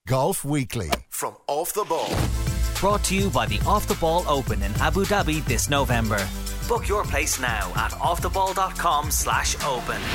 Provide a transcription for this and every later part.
Golf Weekly from Off The Ball. Brought to you by the Off The Ball Open in Abu Dhabi this November. Book your place now at offtheball.com/open.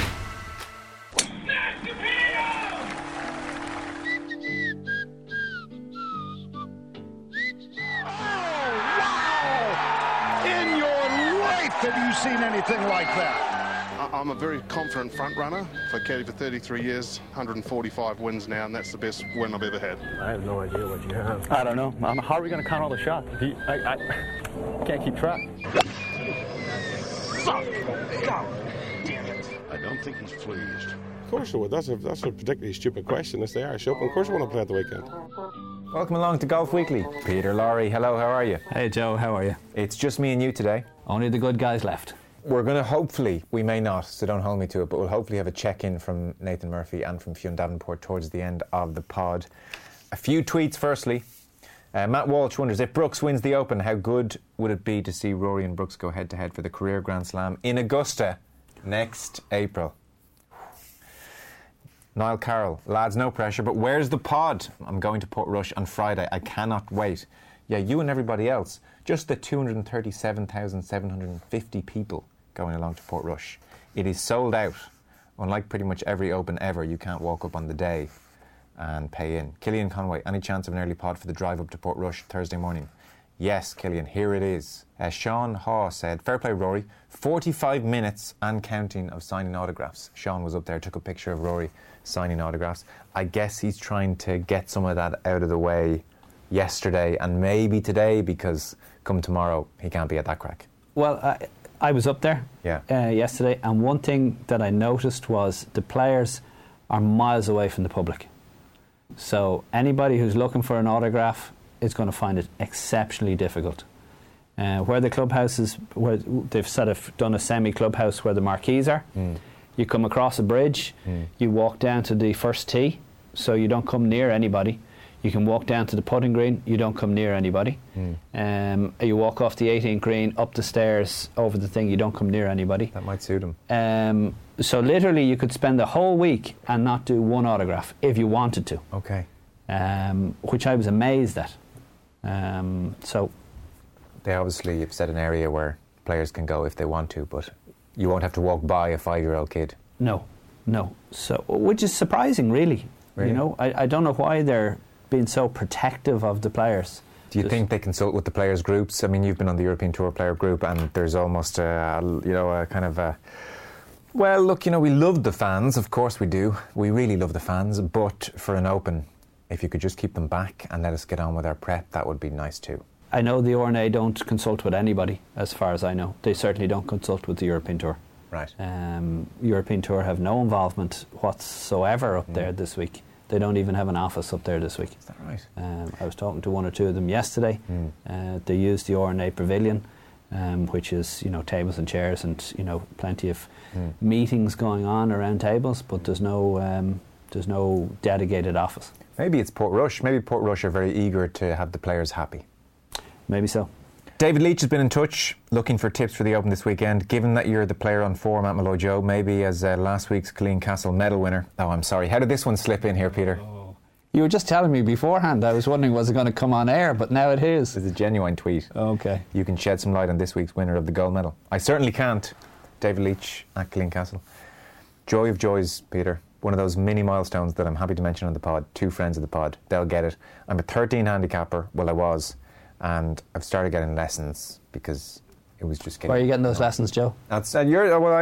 Have you seen anything like that? I'm a very confident front runner. I've caddied for 33 years, 145 wins now, and that's the best win I've ever had. I have no idea what you have. I don't know. How are we going to count all the shots? I can't keep track. Fuck! God damn it. I don't think he's pleased. Of course I would. That's a particularly stupid question. It's the Irish Open. Of course I want to play at the weekend. Welcome along to Golf Weekly. Peter Lowry, hello, how are you? Hey Joe, how are you? It's just me and you today. Only the good guys left. We're going to hopefully, we may not, so don't hold me to it, but we'll hopefully have a check-in from Nathan Murphy and from Fionn Davenport towards the end of the pod. A few tweets firstly. Matt Walsh wonders, if Brooks wins the Open, how good would it be to see Rory and Brooks go head-to-head for the career Grand Slam in Augusta next April? Niall Carroll, lads, no pressure, but where's the pod? I'm going to Portrush on Friday. I cannot wait. Yeah, you and everybody else. Just the 237,750 people going along to Portrush. It is sold out. Unlike pretty much every Open ever, you can't walk up on the day and pay in. Killian Conway, any chance of an early pod for the drive up to Portrush Thursday morning? Yes, Killian, here it is. Sean Haw said, fair play, Rory. 45 minutes and counting of signing autographs. Sean was up there, took a picture of Rory signing autographs. I guess he's trying to get some of that out of the way yesterday and maybe today, because come tomorrow he can't be at that crack. Well, I was up there yesterday, and one thing that I noticed was the players are miles away from the public. So anybody who's looking for an autograph is going to find it exceptionally difficult. Where the clubhouses, where they've sort of done a semi-clubhouse where the marquees are, you come across a bridge, you walk down to the first tee, so you don't come near anybody. You can walk down to the putting green, you don't come near anybody. You walk off the 18th green, up the stairs, over the thing, you don't come near anybody. That might suit him. So literally you could spend the whole week and not do one autograph if you wanted to. Okay. Which I was amazed at. So they obviously have set an area where players can go if they want to, but you won't have to walk by a 5-year-old kid. No. So, which is surprising, really. You know, I don't know why they're being so protective of the players. Do you think they consult with the players' groups? I mean, you've been on the European Tour player group, and there's almost a kind of a... Well, look, we love the fans, of course we do. We really love the fans, but for an Open, if you could just keep them back and let us get on with our prep, that would be nice too. I know the R&A don't consult with anybody, as far as I know. They certainly don't consult with the European Tour. Right. European Tour have no involvement whatsoever up there this week. They don't even have an office up there this week. Is that right? I was talking to one or two of them yesterday. They use the R&A Pavilion, which is tables and chairs and plenty of meetings going on around tables, but there's no dedicated office. Maybe it's Portrush. Maybe Portrush are very eager to have the players happy. Maybe so. David Leach has been in touch, looking for tips for the Open this weekend. Given that you're the player on form at Malloy Joe, maybe as last week's Colleen Castle medal winner. Oh, I'm sorry. How did this one slip in here, Peter? You were just telling me beforehand. I was wondering, was it going to come on air? But now it is. It's a genuine tweet. Okay. You can shed some light on this week's winner of the gold medal. I certainly can't. David Leach at Colleen Castle. Joy of joys, Peter. One of those mini milestones that I'm happy to mention on the pod. 2 friends of the pod. They'll get it. I'm a 13 handicapper. Well, I was. And I've started getting lessons because it was just getting... Where are you getting those lessons, Joe? That's I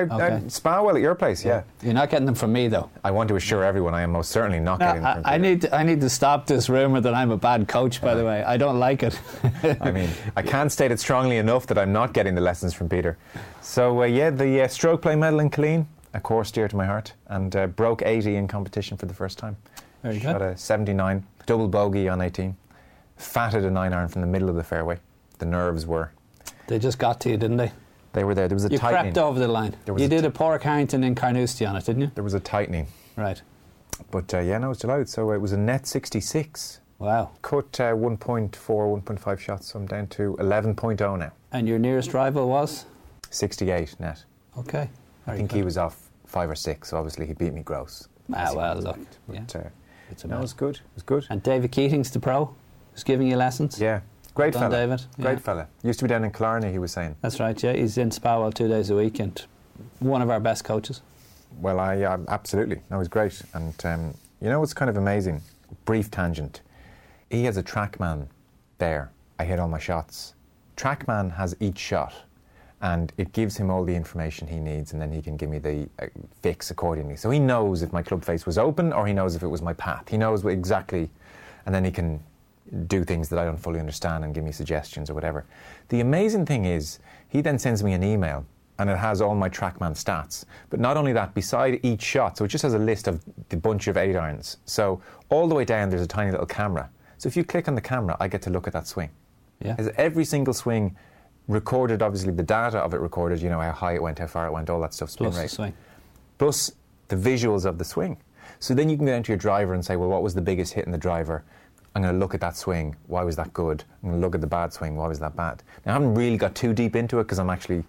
spa well at your place, yeah. You're not getting them from me, though. I want to assure everyone I am most certainly not getting them from Peter. I need to stop this rumour that I'm a bad coach, by the way. I don't like it. I mean, I can't state it strongly enough that I'm not getting the lessons from Peter. So, the stroke play medal in Colleen, a course dear to my heart, and broke 80 in competition for the first time. Very good. Shot a 79, double bogey on 18. Fatted a 9-iron from the middle of the fairway. The nerves were... They just got to you, didn't they? They were there. There was a tightening. You crept over the line. You did a Porrick Harrington in Carnoustie on it, didn't you? There was a tightening. Right. But, I was delighted. So it was a net 66. Wow. Cut 1.4, 1.5 shots, so I'm down to 11.0 now. And your nearest rival was? 68 net. Okay. I think he was off 5 or 6, so obviously he beat me gross. Well, look. But, It's No, it was good. It was good. And David Keating's the pro, who's giving you lessons. Yeah. Great Well done, fella. David. Great Yeah. fella. Used to be down in Killarney, he was saying. That's right, yeah. He's in Spowell 2 days a week and one of our best coaches. Well, absolutely. That was great. And you know what's kind of amazing? Brief tangent. He has a TrackMan there. I hit all my shots. TrackMan has each shot, and it gives him all the information he needs, and then he can give me the fix accordingly. So he knows if my club face was open, or he knows if it was my path. He knows exactly, and then he can do things that I don't fully understand and give me suggestions or whatever. The amazing thing is, he then sends me an email, and it has all my TrackMan stats. But not only that, beside each shot, so it just has a list of the bunch of 8 irons. So all the way down, there's a tiny little camera. So if you click on the camera, I get to look at that swing. Yeah. Is every single swing recorded, obviously the data of it recorded, you know, how high it went, how far it went, all that stuff, spin Plus rate. the swing. Plus the visuals of the swing. So then you can go down to your driver and say, well, what was the biggest hit in the driver? I'm going to look at that swing. Why was that good? I'm going to look at the bad swing. Why was that bad? Now, I haven't really got too deep into it because I'm actually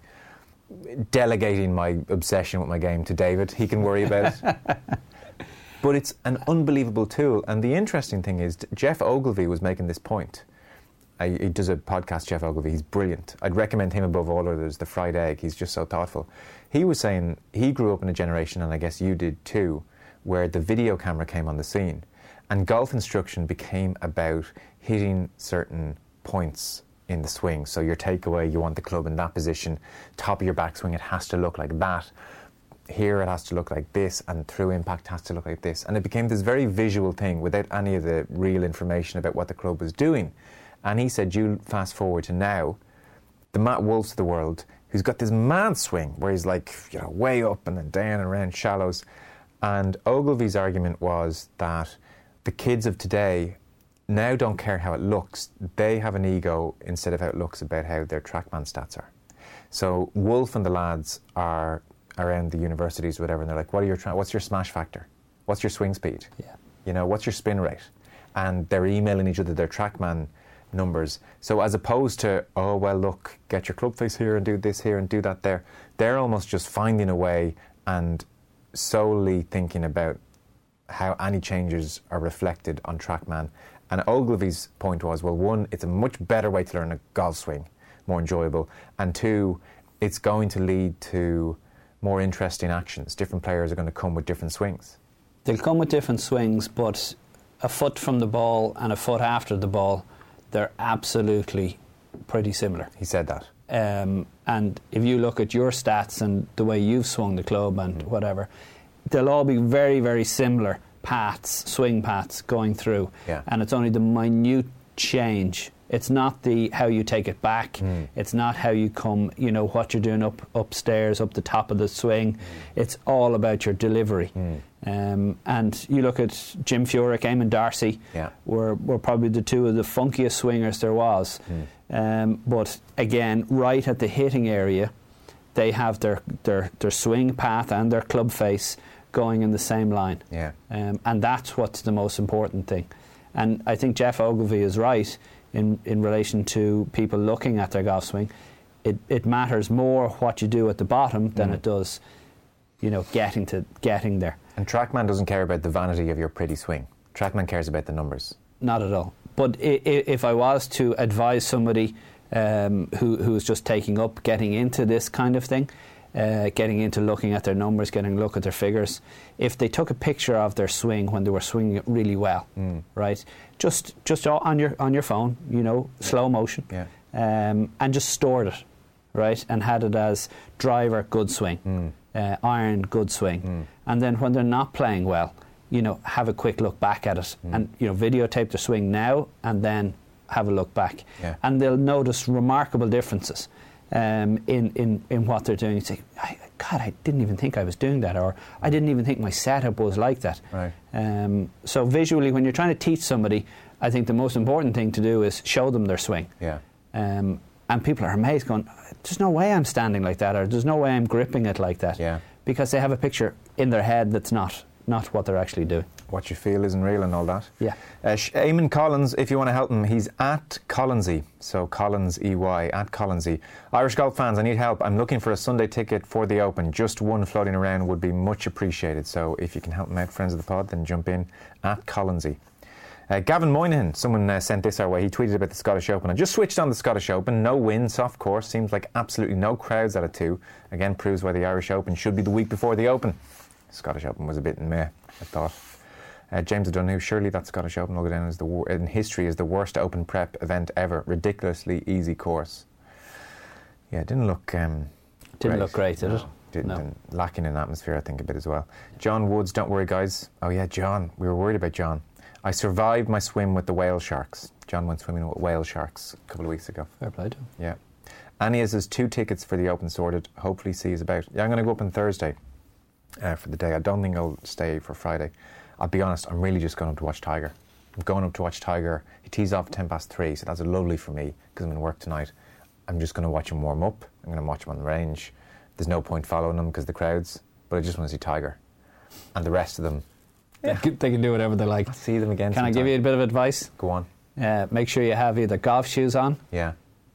delegating my obsession with my game to David. He can worry about it. But it's an unbelievable tool. And the interesting thing is, Jeff Ogilvy was making this point. He does a podcast, Jeff Ogilvy. He's brilliant. I'd recommend him above all others, The Fried Egg. He's just so thoughtful. He was saying he grew up in a generation, and I guess you did too, where the video camera came on the scene. And golf instruction became about hitting certain points in the swing. So your takeaway, you want the club in that position. Top of your backswing, it has to look like that. Here it has to look like this, and through impact has to look like this. And it became this very visual thing without any of the real information about what the club was doing. And he said, you fast forward to now, the Matt Wolfs of the world, who's got this mad swing where he's like, you know, way up and then down and around shallows. And Ogilvy's argument was that the kids of today now don't care how it looks. They have an ego instead of how it looks about how their TrackMan stats are. So Wolf and the lads are around the universities or whatever, and they're like, what's your smash factor? What's your swing speed? Yeah. You know, what's your spin rate? And they're emailing each other their TrackMan numbers. So as opposed to, oh, well, look, get your club face here and do this here and do that there, they're almost just finding a way and solely thinking about how any changes are reflected on TrackMan. And Ogilvy's point was, well, one, it's a much better way to learn a golf swing, more enjoyable, and two, it's going to lead to more interesting actions. Different players are going to come with different swings. They'll come with different swings, but a foot from the ball and a foot after the ball, they're absolutely pretty similar. He said that. And if you look at your stats and the way you've swung the club and whatever, they'll all be very, very similar paths, swing paths going through. Yeah. And it's only the minute change. It's not the how you take it back. It's not how you come, you know, what you're doing upstairs, up the top of the swing. It's all about your delivery. And you look at Jim Furyk, Eamon Darcy, were probably the two of the funkiest swingers there was. But again, right at the hitting area, they have their swing path and their club face going in the same line. And that's what's the most important thing. And I think Jeff Ogilvy is right in relation to people looking at their golf swing. It matters more what you do at the bottom than it does, you know, getting there. And TrackMan doesn't care about the vanity of your pretty swing. TrackMan cares about the numbers. Not at all. But if I was to advise somebody who's just getting into this kind of thing, getting into looking at their numbers, getting a look at their figures, if they took a picture of their swing when they were swinging it really well, right, just on your phone, you know, slow motion, and just stored it, right, and had it as driver, good swing, iron, good swing, and then when they're not playing well, you know, have a quick look back at it, and, you know, videotape their swing now and then have a look back, and they'll notice remarkable differences in what they're doing. You say, God, I didn't even think I was doing that, or I didn't even think my setup was like that. Right. So visually, when you're trying to teach somebody, I think the most important thing to do is show them their swing. And people are amazed, going, there's no way I'm standing like that, or there's no way I'm gripping it like that. Because they have a picture in their head that's not not what they're actually doing. What you feel isn't real and all that. Yeah. Eamon Collins, if you want to help him, he's at Collinsy. So Collins, EY, at Collinsy. Irish golf fans, I need help. I'm looking for a Sunday ticket for the Open. Just one floating around would be much appreciated. So if you can help him out, friends of the pod, then jump in at Collinsy. Gavin Moynihan, someone sent this our way. He tweeted about the Scottish Open. I just switched on the Scottish Open. No win, soft course. Seems like absolutely no crowds at it too. Again, proves why the Irish Open should be the week before the Open. Scottish Open was a bit meh, I thought. James O'Donoghue, surely that Scottish Open will go down as in history as the worst Open prep event ever. Ridiculously easy course. Yeah, it didn't look Didn't look great, did it? Didn't. Lacking in atmosphere, I think, a bit as well. John Woods, don't worry, guys. Oh yeah, John. We were worried about John. I survived my swim with the whale sharks. John went swimming with whale sharks a couple of weeks ago. Fair play to him. Yeah. Annie has 2 tickets for the Open sorted. Hopefully sees about. Yeah, I'm going to go up on Thursday for the day. I don't think I'll stay for Friday. I'll be honest, I'm really just going up to watch Tiger. I'm going up to watch Tiger. He tees off 3:10, so that's lovely for me because I'm in work tonight. I'm just going to watch him warm up. I'm going to watch him on the range. There's no point following him because the crowds, but I just want to see Tiger. And the rest of them, yeah. They can do whatever they like. I'll see them again Can sometime. I give you a bit of advice? Go on. Make sure you have either golf shoes on, Yeah.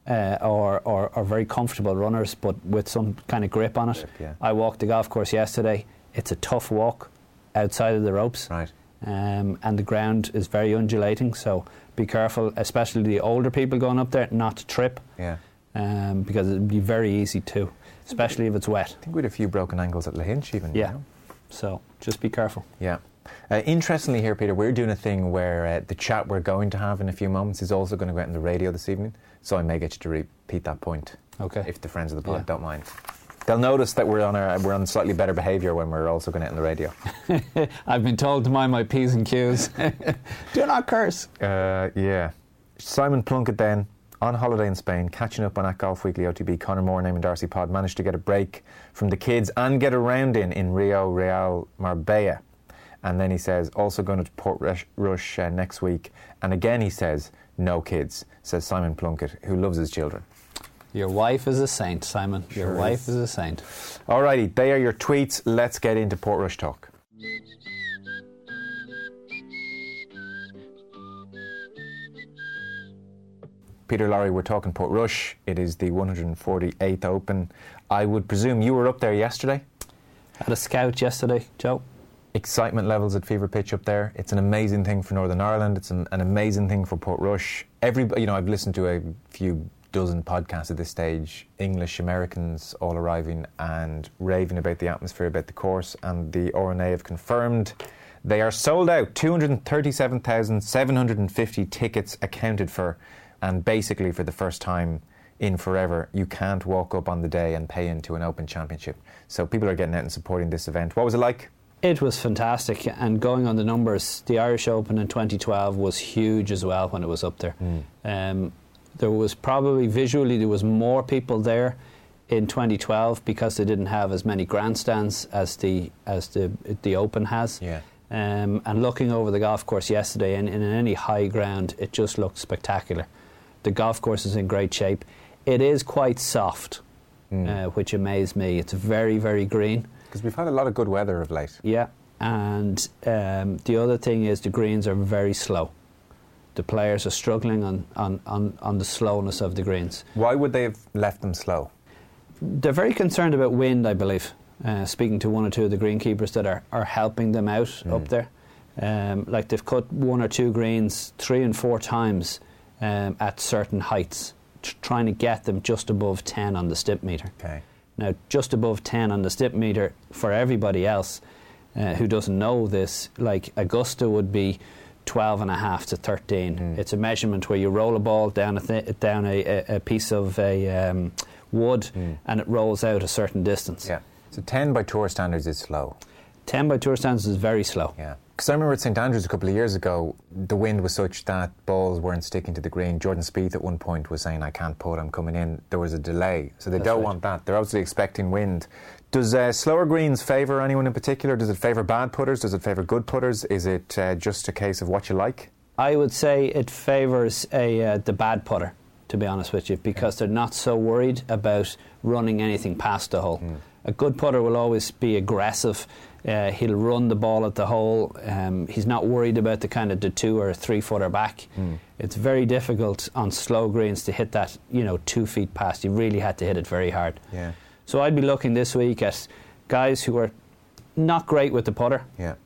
or very comfortable runners, but with some kind of grip on it. Grip, yeah. I walked the golf course yesterday. It's a tough walk outside of the ropes. Right. And the ground is very undulating, so be careful, especially the older people going up there, not to trip. Yeah. Because it'd be very easy too, especially if it's wet. I think we had a few broken ankles at Lahinch even. Yeah. You know? So just be careful. Yeah. Interestingly here, Peter, we're doing a thing where the chat we're going to have in a few moments is also going to go out on the radio this evening, so I may get you to repeat that point. Okay. If the friends of the pod don't mind. They'll notice that we're on slightly better behaviour when we're also going out on the radio. I've been told to mind my P's and Q's. Do not curse. Yeah. Simon Plunkett then, on holiday in Spain, catching up on at Golf Weekly OTB. Conor Moore, Eamon Darcy pod, managed to get a break from the kids and get a round in Rio, Real, Marbella. And then he says, also going to Port Rush next week. And again he says, no kids, says Simon Plunkett, who loves his children. Your wife is a saint, Simon. Your wife is a saint. Alrighty, they are your tweets. Let's get into Port Rush talk. Peter Lowry, we're talking Port Rush. It is the 148th Open. I would presume you were up there yesterday? Had a scout yesterday, Joe. Excitement levels at fever pitch up there. It's an amazing thing for Northern Ireland. It's an amazing thing for Port Rush. I've listened to a few dozen podcasts at this stage, English, Americans all arriving and raving about the atmosphere, about the course, and the RNA have confirmed they are sold out. 237,750 tickets accounted for, and basically for the first time in forever, you can't walk up on the day and pay into an Open Championship. So people are getting out and supporting this event. What was it like? It was fantastic, and going on the numbers, the Irish Open in 2012 was huge as well when it was up there. There was probably visually there was more people there in 2012 because they didn't have as many grandstands as the Open has. Yeah. And looking over the golf course yesterday, in any high ground, it just looked spectacular. The golf course is in great shape. It is quite soft, which amazed me. It's very, very green. Because we've had a lot of good weather of late. Yeah, and the other thing is the greens are very slow. The players are struggling on the slowness of the greens. Why would they have left them slow? They're very concerned about wind, I believe. Speaking to one or two of the greenkeepers that are helping them out up there. Like they've cut 1 or 2 greens 3 and 4 times at certain heights, trying to get them just above 10 on the stip meter. Okay. Now, just above 10 on the stip meter, for everybody else who doesn't know this, like Augusta would be 12.5 to 13. It's a measurement where you roll a ball down a piece of wood and it rolls out a certain distance. Yeah. So 10 by tour standards is slow. 10 by tour standards is very slow. Yeah. Because I remember at St Andrews a couple of years ago, the wind was such that balls weren't sticking to the green. Jordan Spieth at one point was saying, I can't putt, I'm coming in. There was a delay. So they don't want that. They're obviously expecting wind. Does slower greens favour anyone in particular? Does it favour bad putters? Does it favour good putters? Is it just a case of what you like? I would say it favours the bad putter, to be honest with you, because they're not so worried about running anything past the hole. A good putter will always be aggressive. He'll run the ball at the hole. He's not worried about the 2 or 3 footer back. It's very difficult on slow greens to hit that 2 feet past. You really had to hit it very hard. Yeah. So I'd be looking this week at guys who are not great with the putter,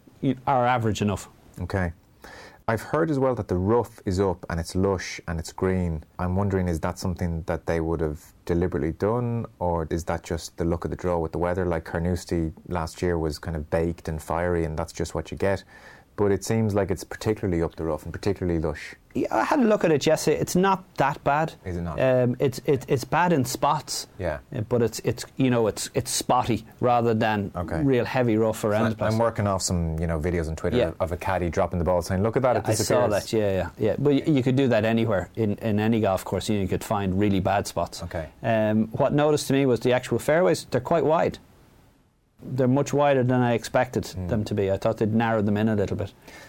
are average enough. Okay. I've heard as well that the rough is up and it's lush and it's green. I'm wondering, is that something that they would have deliberately done, or is that just the luck of the draw with the weather? Like Carnoustie last year was kind of baked and fiery, and that's just what you get. But it seems like it's particularly up the rough and particularly lush. Yeah, I had a look at it yesterday. It's not that bad. Is it not? It's bad in spots. Yeah. But it's spotty rather than real heavy rough around the place. I'm working off some videos on Twitter of a caddy dropping the ball, saying, "Look at that, it disappears." I saw that. Yeah. But you could do that anywhere in any golf course. You could find really bad spots. Okay. What noticed to me was the actual fairways. They're quite wide. They're much wider than I expected them to be. I thought they'd narrowed them in a little bit.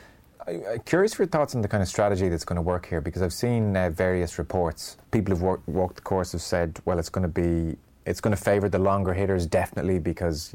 I'm curious for your thoughts on the kind of strategy that's going to work here, because I've seen various reports. People who've walked the course have said, well, it's going to favour the longer hitters, definitely, because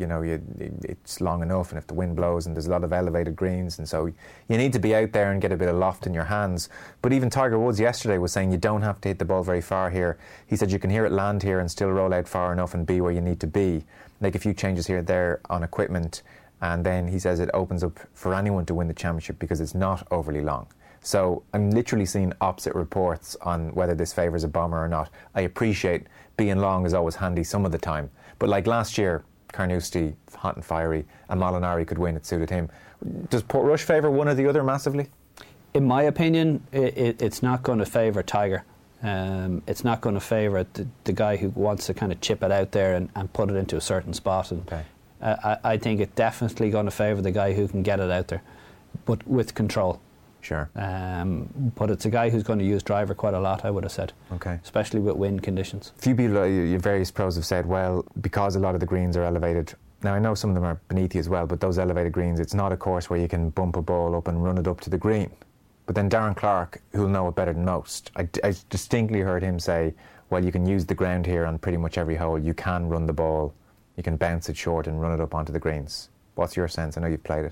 it's long enough, and if the wind blows and there's a lot of elevated greens, and so you need to be out there and get a bit of loft in your hands. But even Tiger Woods yesterday was saying you don't have to hit the ball very far here. He said you can hear it land here and still roll out far enough and be where you need to be. Make a few changes here and there on equipment, and then he says it opens up for anyone to win the championship because it's not overly long. So I'm literally seeing opposite reports on whether this favours a bomber or not. I appreciate being long is always handy some of the time, but like last year, Carnoustie, hot and fiery, and Molinari could win, it suited him. Does Portrush favour one or the other massively? In my opinion, it's not going to favour Tiger. It's not going to favour the guy who wants to kind of chip it out there and put it into a certain spot. And I think it's definitely going to favour the guy who can get it out there, but with control. Sure. But it's a guy who's going to use driver quite a lot, I would have said. Okay. Especially with wind conditions. A few people, various pros have said, well, because a lot of the greens are elevated. Now, I know some of them are beneath you as well, but those elevated greens, it's not a course where you can bump a ball up and run it up to the green. But then Darren Clarke, who'll know it better than most, I distinctly heard him say, well, you can use the ground here on pretty much every hole. You can run the ball, you can bounce it short and run it up onto the greens. What's your sense? I know you've played it.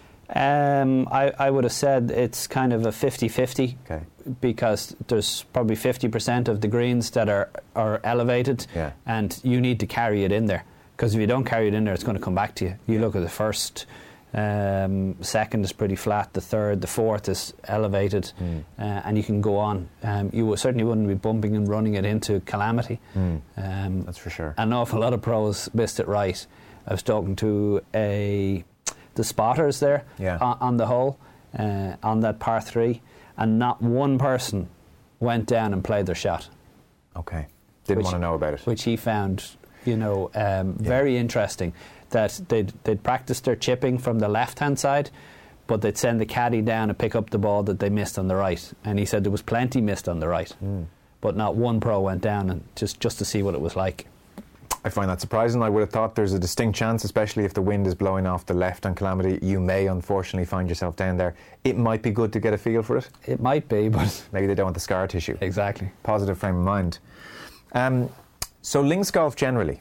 I would have said it's kind of a 50-50, because there's probably 50% of the greens that are elevated, and you need to carry it in there, because if you don't carry it in there, it's going to come back to you. You look at the first, second is pretty flat, the third, the fourth is elevated, and you can go on. You certainly wouldn't be bumping and running it into calamity. That's for sure. An awful lot of pros missed it right. I was talking to the spotters there on the hole, on that par 3, and not one person went down and played their shot. Okay. Didn't want to know about it. Which he found, very interesting, that they'd practice their chipping from the left-hand side, but they'd send the caddy down and pick up the ball that they missed on the right. And he said there was plenty missed on the right, but not one pro went down and just to see what it was like. I find that surprising. I would have thought there's a distinct chance, especially if the wind is blowing off the left on Calamity, you may unfortunately find yourself down there. It might be good to get a feel for it. It might be, but maybe they don't want the scar tissue. Exactly. Positive frame of mind. So links golf generally,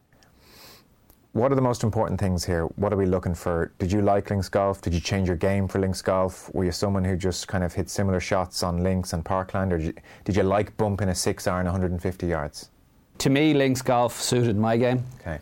what are the most important things here? What are we looking for? Did you like links golf? Did you change your game for links golf? Were you someone who just kind of hit similar shots on links and parkland, or did you like bumping a 6-iron 150 yards? To me, links golf suited my game. Okay.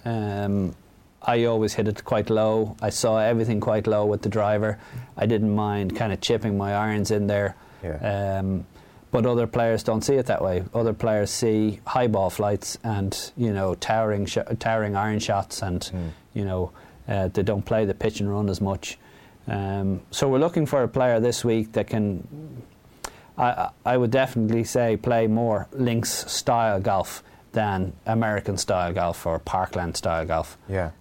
I always hit it quite low. I saw everything quite low with the driver. I didn't mind kind of chipping my irons in there. Yeah. But other players don't see it that way. Other players see high ball flights and towering iron shots, and they don't play the pitch and run as much. So we're looking for a player this week that can. I would definitely say play more links style golf than American style golf or parkland style golf. Yeah.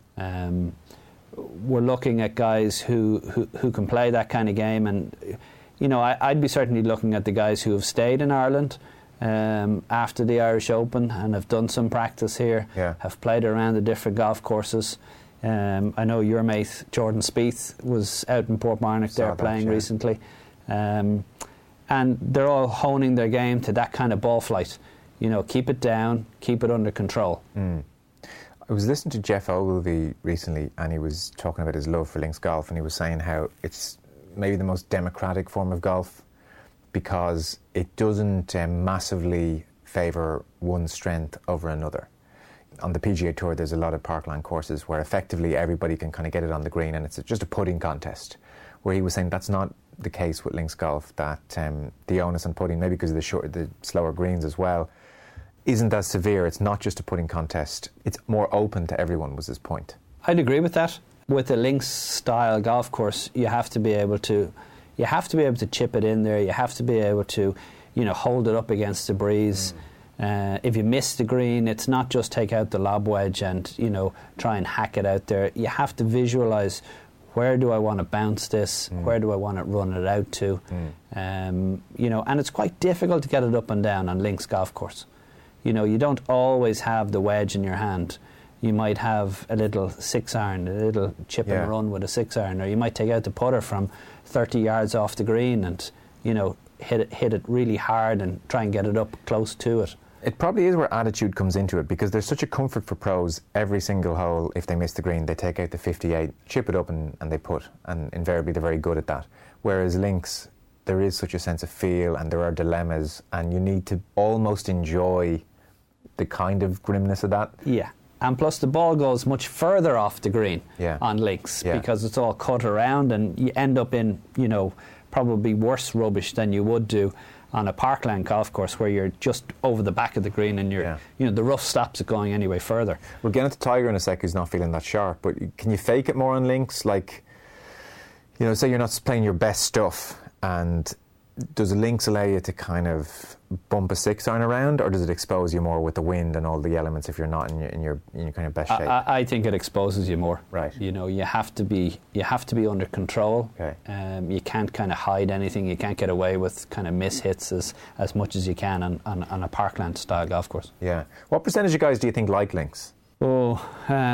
We're looking at guys who can play that kind of game, and I'd be certainly looking at the guys who have stayed in Ireland after the Irish Open and have done some practice here, have played around the different golf courses. I know your mate Jordan Spieth was out in Portmarnock there playing recently, and they're all honing their game to that kind of ball flight. Keep it down, keep it under control. I was listening to Jeff Ogilvy recently, and he was talking about his love for links golf, and he was saying how it's maybe the most democratic form of golf because it doesn't massively favour one strength over another. On the PGA Tour, there's a lot of parkland courses where effectively everybody can kind of get it on the green, and it's just a putting contest. Where he was saying that's not the case with links golf, that the onus on putting, maybe because of the slower greens as well, isn't as severe. It's not just a putting contest. It's more open to everyone, was his point. I'd agree with that. With a links style golf course, you have to be able to chip it in there. You have to be able to, hold it up against the breeze. If you miss the green, it's not just take out the lob wedge and try and hack it out there. You have to visualise, where do I want to bounce this? Where do I want to run it out to? And it's quite difficult to get it up and down on links golf course. You don't always have the wedge in your hand. You might have a little 6-iron, a little chip and run with a 6-iron, or you might take out the putter from 30 yards off the green and, hit it really hard and try and get it up close to it. It probably is where attitude comes into it, because there's such a comfort for pros. Every single hole, if they miss the green, they take out the 58, chip it up and they put, and invariably they're very good at that. Whereas links, there is such a sense of feel and there are dilemmas, and you need to almost enjoy the kind of grimness of that. Yeah, and plus the ball goes much further off the green on links because it's all cut around, and you end up in, probably worse rubbish than you would do on a parkland golf course where you're just over the back of the green and you're, the rough stops it going any way further. We'll get into Tiger in a sec, who's not feeling that sharp, but can you fake it more on links? Like, say you're not playing your best stuff, and does the links allow you to kind of bump a 6-iron around, or does it expose you more with the wind and all the elements if you're not in your kind of best shape? I think it exposes you more. Right. You have to be under control. Okay. You can't kind of hide anything. You can't get away with kind of miss hits as much as you can on a parkland style golf course. Yeah. What percentage of guys do you think like links? Well,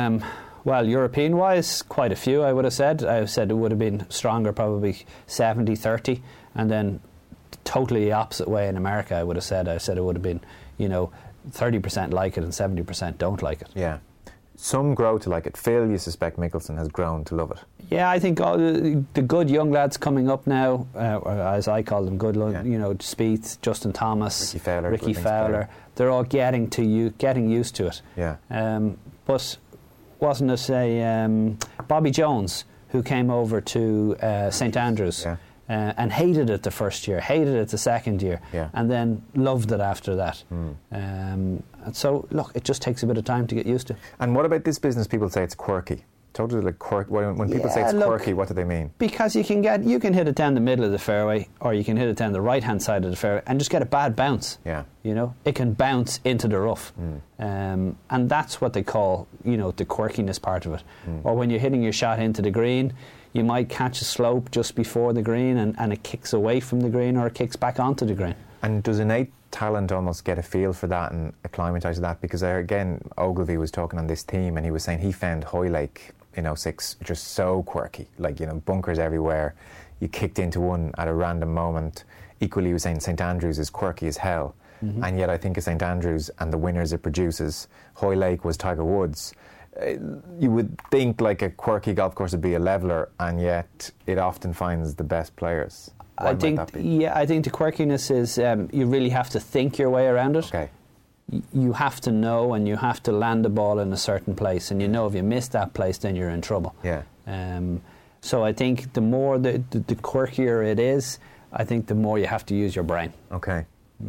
European-wise, quite a few, I would have said. I have said it would have been stronger, probably 70-30, and then totally the opposite way in America, I would have said. I said it would have been, 30% like it and 70% don't like it. Yeah. Some grow to like it. Phil, you suspect Mickelson has grown to love it. Yeah, I think all the good young lads coming up now, or as I call them, Spieth, Justin Thomas, Ricky Fowler, they're all getting used to it. Yeah. But wasn't it Bobby Jones who came over to St Andrews and hated it the first year, hated it the second year, and then loved it after that. And so, look, it just takes a bit of time to get used to. And what about this business? People say it's quirky. Totally like quirky. When people say it's quirky, what do they mean? Because you can hit it down the middle of the fairway, or you can hit it down the right-hand side of the fairway and just get a bad bounce. Yeah. It can bounce into the rough. And that's what they call, the quirkiness part of it. Or when you're hitting your shot into the green, you might catch a slope just before the green and it kicks away from the green, or it kicks back onto the green. And does innate talent almost get a feel for that and acclimatise to that? Because again, Ogilvy was talking on this theme, and he was saying he found Hoylake, 6 just so quirky, like, bunkers everywhere. You kicked into one at a random moment. Equally, he was saying St Andrews is quirky as hell. And yet I think of St Andrews and the winners it produces. Hoylake was Tiger Woods. You would think like a quirky golf course would be a leveller, and yet it often finds the best players. Why might that be? I think the quirkiness is you really have to think your way around it. Okay. You have to know, and you have to land the ball in a certain place, and if you miss that place, then you're in trouble. Yeah. So I think the more the quirkier it is, I think the more you have to use your brain. Okay.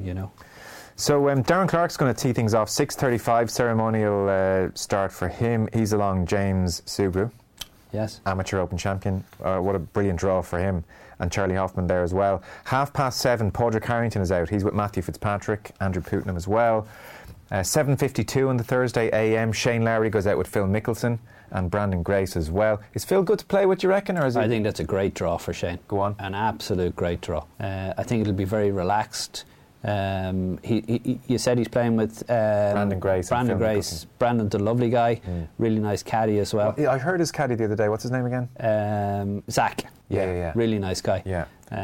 So Darren Clarke's going to tee things off. 6:35 ceremonial start for him. He's along James Subaru. Yes. Amateur Open champion. What a brilliant draw for him. And Charlie Hoffman there as well. 7:30, Padraig Harrington is out. He's with Matthew Fitzpatrick, Andrew Putnam as well. 7:52 on the Thursday AM. Shane Lowry goes out with Phil Mickelson and Brandon Grace as well. Is Phil good to play with, you reckon? Or is I think that's a great draw for Shane. Go on. An absolute great draw. I think it'll be very relaxed. You said he's playing with Brandon Grace. Brandon's a lovely guy, really nice caddy as well. I heard his caddy the other day. What's his name again? Zach. Yeah. Really nice guy. Yeah.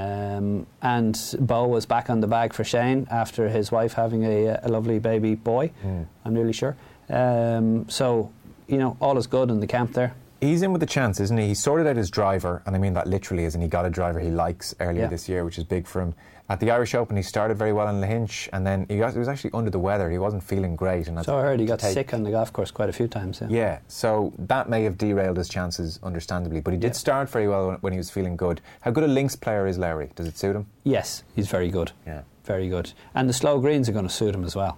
And Bo was back on the bag for Shane after his wife having a lovely baby boy. I'm really sure. So all is good in the camp there. He's in with a chance, isn't he? He sorted out his driver, and I mean that literally, as in he got a driver he likes earlier this year, which is big for him. At the Irish Open, he started very well in Lahinch, and then he was actually under the weather. He wasn't feeling great. And so I heard he got sick on the golf course quite a few times. Yeah, so that may have derailed his chances, understandably. But he did start very well when he was feeling good. How good a links player is Lowry? Does it suit him? Yes, he's very good. Yeah, very good. And the slow greens are going to suit him as well.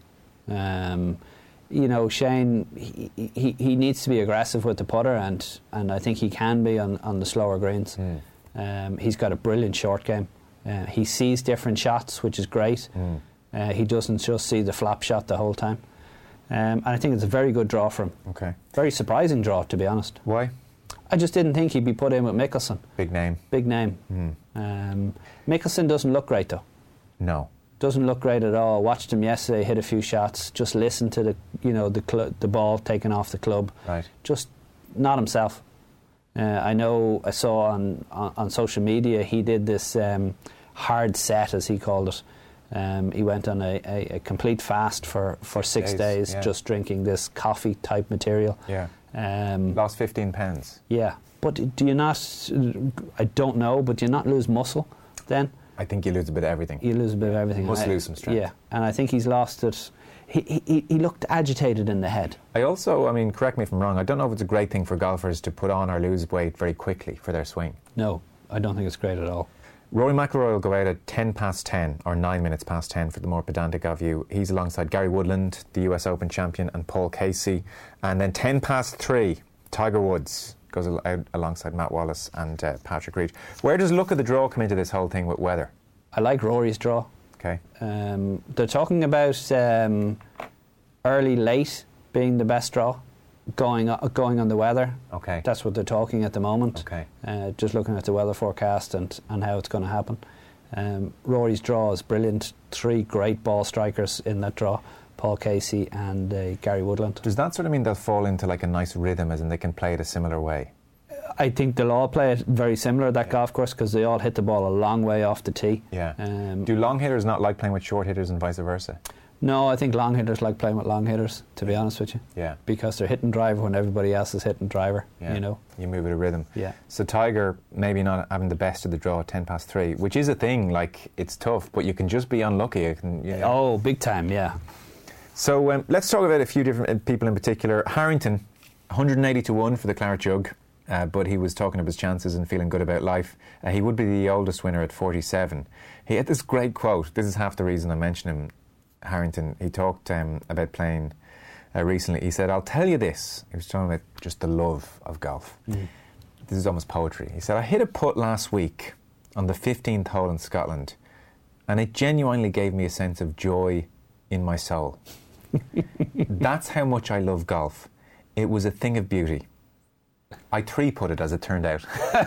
Shane, he needs to be aggressive with the putter, and I think he can be on the slower greens. He's got a brilliant short game. He sees different shots, which is great. He doesn't just see the flap shot the whole time. And I think it's a very good draw for him. Okay. Very surprising draw, to be honest. Why? I just didn't think he'd be put in with Mickelson. Big name. Mickelson doesn't look great, though. No. Doesn't look great at all. Watched him yesterday, hit a few shots. Just listened to the ball taken off the club. Right. Just not himself. I saw on social media he did this hard set, as he called it. He went on a complete fast for 6 days, just drinking this coffee type material. Yeah. Lost 15 pounds. Yeah, but do you not? I don't know, but do you not lose muscle then? I think you lose a bit of everything. You lose a bit of everything. Must lose some strength. Yeah, and I think he's lost it. He looked agitated in the head. I also, correct me if I'm wrong, I don't know if it's a great thing for golfers to put on or lose weight very quickly for their swing. No, I don't think it's great at all. Rory McIlroy will go out at 10 past 10, or 9 minutes past 10 for the more pedantic of you. He's alongside Gary Woodland, the US Open champion, and Paul Casey. And then 10 past 3, Tiger Woods goes out alongside Matt Wallace and Patrick Reed. Where does luck of the draw come into this whole thing with weather? I like Rory's draw. Okay. They're talking about early, late being the best draw, going on the weather. Okay. That's what they're talking at the moment. Okay. Just looking at the weather forecast and how it's going to happen. Rory's draw is brilliant. 3 great ball strikers in that draw. Paul Casey and Gary Woodland. Does that sort of mean they'll fall into like a nice rhythm, as in they can play it a similar way? I think they'll all play it very similar at that golf course, because they all hit the ball a long way off the tee. Yeah. Do long hitters not like playing with short hitters and vice versa? No, I think long hitters like playing with long hitters, to be honest with you. Yeah. Because they're hitting driver when everybody else is hitting driver, You move at a rhythm. Yeah. So Tiger maybe not having the best of the draw at 10 past 3, which is a thing, like it's tough, but you can just be unlucky. Oh, big time, yeah. So let's talk about a few different people in particular. Harrington, 180 to 1 for the Claret Jug. But he was talking of his chances and feeling good about life. He would be the oldest winner at 47. He had this great quote. This is half the reason I mention him, Harrington. He talked about playing recently. He said, I'll tell you this. He was talking about just the love of golf. This is almost poetry. He said, I hit a putt last week on the 15th hole in Scotland, and it genuinely gave me a sense of joy in my soul. That's how much I love golf. It was a thing of beauty. I 3-putted, as it turned out.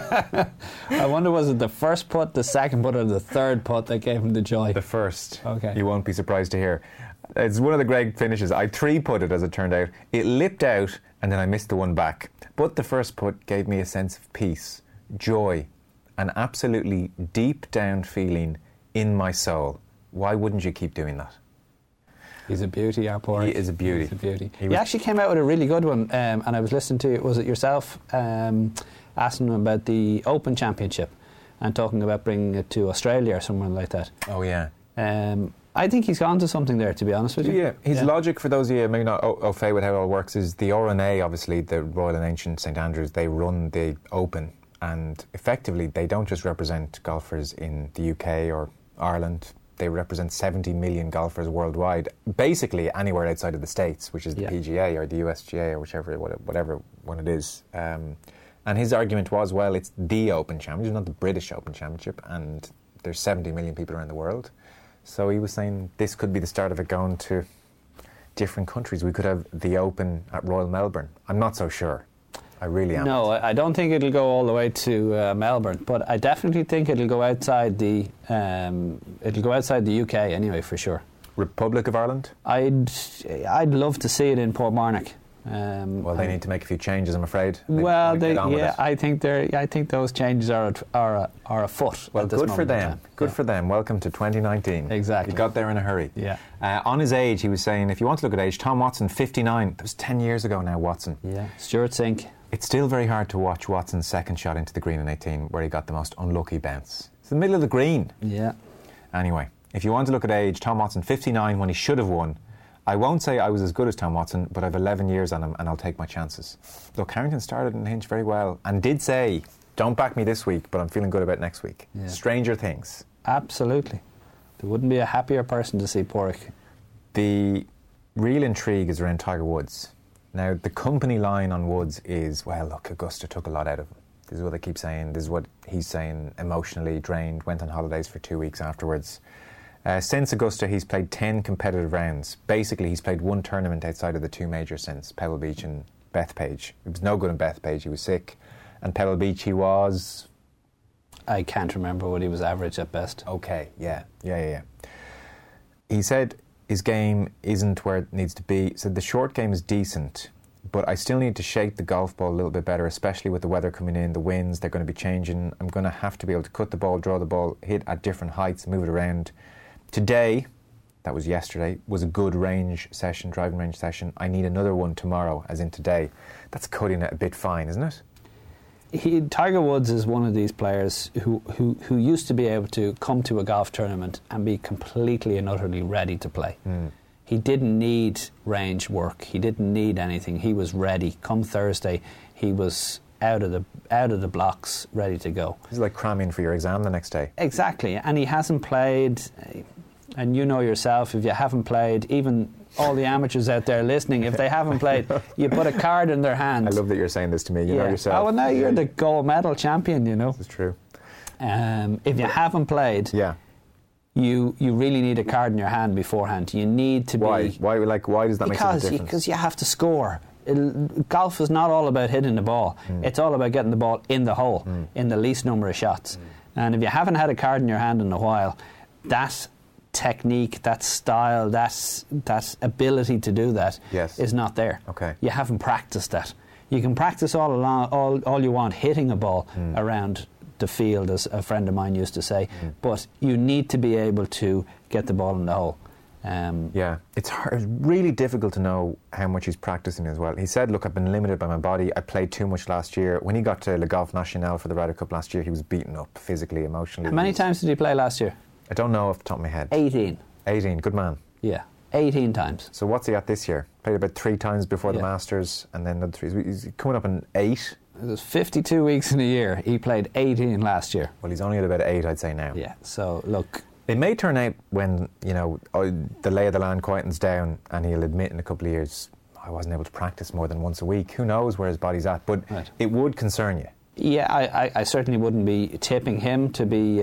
I wonder, was it the first putt, the second putt, or the third putt that gave him the joy? The first. Okay. You won't be surprised to hear. It's one of the great finishes. I 3-putted, as it turned out. It lipped out, and then I missed the one back. But the first putt gave me a sense of peace, joy, an absolutely deep down feeling in my soul. Why wouldn't you keep doing that? He's a beauty, our Pádraig. He is a beauty. He's a beauty. He actually came out with a really good one, and I was listening to, was it yourself, asking him about the Open Championship and talking about bringing it to Australia or somewhere like that. Oh, yeah. I think he's gone to something there, to be honest with you. Yeah, his logic, for those of you maybe not au fait with how it all works, is the RNA, obviously, the Royal and Ancient St Andrews, they run the Open, and effectively they don't just represent golfers in the UK or Ireland. They represent 70 million golfers worldwide, basically anywhere outside of the States, which is the PGA or the USGA or whatever one it is. And his argument was, well, it's the Open Championship, not the British Open Championship, and there's 70 million people around the world. So he was saying this could be the start of it going to different countries. We could have the Open at Royal Melbourne. I'm not so sure. I really am. No, I don't think it'll go all the way to Melbourne, but I definitely think it'll go outside the UK anyway, for sure. Republic of Ireland? I'd love to see it in Portmarnock. Well, they need to make a few changes, I'm afraid. I think those changes are afoot. Well, good for them. Time. Good for them. Welcome to 2019. Exactly. He got there in a hurry. Yeah. On his age, he was saying, if you want to look at age, Tom Watson, 59. That was 10 years ago now, Watson. Yeah. Stuart Sink. It's still very hard to watch Watson's second shot into the green in 18, where he got the most unlucky bounce. It's the middle of the green. Yeah. Anyway, if you want to look at age, Tom Watson, 59, when he should have won. I won't say I was as good as Tom Watson, but I've 11 years on him and I'll take my chances. Look, Harrington started in Hinch very well and did say, don't back me this week, but I'm feeling good about next week. Yeah. Stranger things. Absolutely. There wouldn't be a happier person to see Porrick. The real intrigue is around Tiger Woods. Now, the company line on Woods is, well, look, Augusta took a lot out of him. This is what they keep saying. This is what he's saying, emotionally drained, went on holidays for 2 weeks afterwards. Since Augusta, he's played 10 competitive rounds. Basically, he's played one tournament outside of the two majors since Pebble Beach and Bethpage. He was no good in Bethpage. He was sick. And Pebble Beach, he was... I can't remember what he was average at best. Okay, yeah. He said his game isn't where it needs to be. He said the short game is decent, but I still need to shape the golf ball a little bit better, especially with the weather coming in, the winds, they're going to be changing. I'm going to have to be able to cut the ball, draw the ball, hit at different heights, move it around. Today, that was yesterday, was a good range session, driving range session. I need another one tomorrow, as in today. That's cutting it a bit fine, isn't it? Tiger Woods is one of these players who used to be able to come to a golf tournament and be completely and utterly ready to play. He didn't need range work. He didn't need anything. He was ready. Come Thursday, he was out of the blocks, ready to go. It's like cramming for your exam the next day. Exactly, and he hasn't played. And you know yourself, if you haven't played, even all the amateurs out there listening, if they haven't played, you put a card in their hand. I love that you're saying this to me. You know yourself. Oh, well, now you're the gold medal champion, you know. This is true. If you haven't played, you really need a card in your hand beforehand. You need to be... Why does that make such a difference? Because you have to score. Golf is not all about hitting the ball. It's all about getting the ball in the hole, in the least number of shots. And if you haven't had a card in your hand in a while, that technique, that style, that ability to do that is not there. Okay. You haven't practiced that. You can practice all you want hitting a ball around the field, as a friend of mine used to say, but you need to be able to get the ball in the hole. It's really difficult to know how much he's practicing as well. He said, look, I've been limited by my body. I played too much last year. When he got to Le Golf National for the Ryder Cup last year, he was beaten up physically, emotionally. How many times did he play last year? I don't know off the top of my head. 18. 18, good man. Yeah, 18 times. So what's he at this year? Played about 3 times before the Masters and then another 3. He's coming up in 8. There's 52 weeks in a year. He played 18 last year. Well, he's only at about 8, I'd say now. Yeah, so look... It may turn out when, the lay of the land quietens down and he'll admit in a couple of years, I wasn't able to practice more than once a week. Who knows where his body's at, but it would concern you. Yeah, I certainly wouldn't be tipping him to be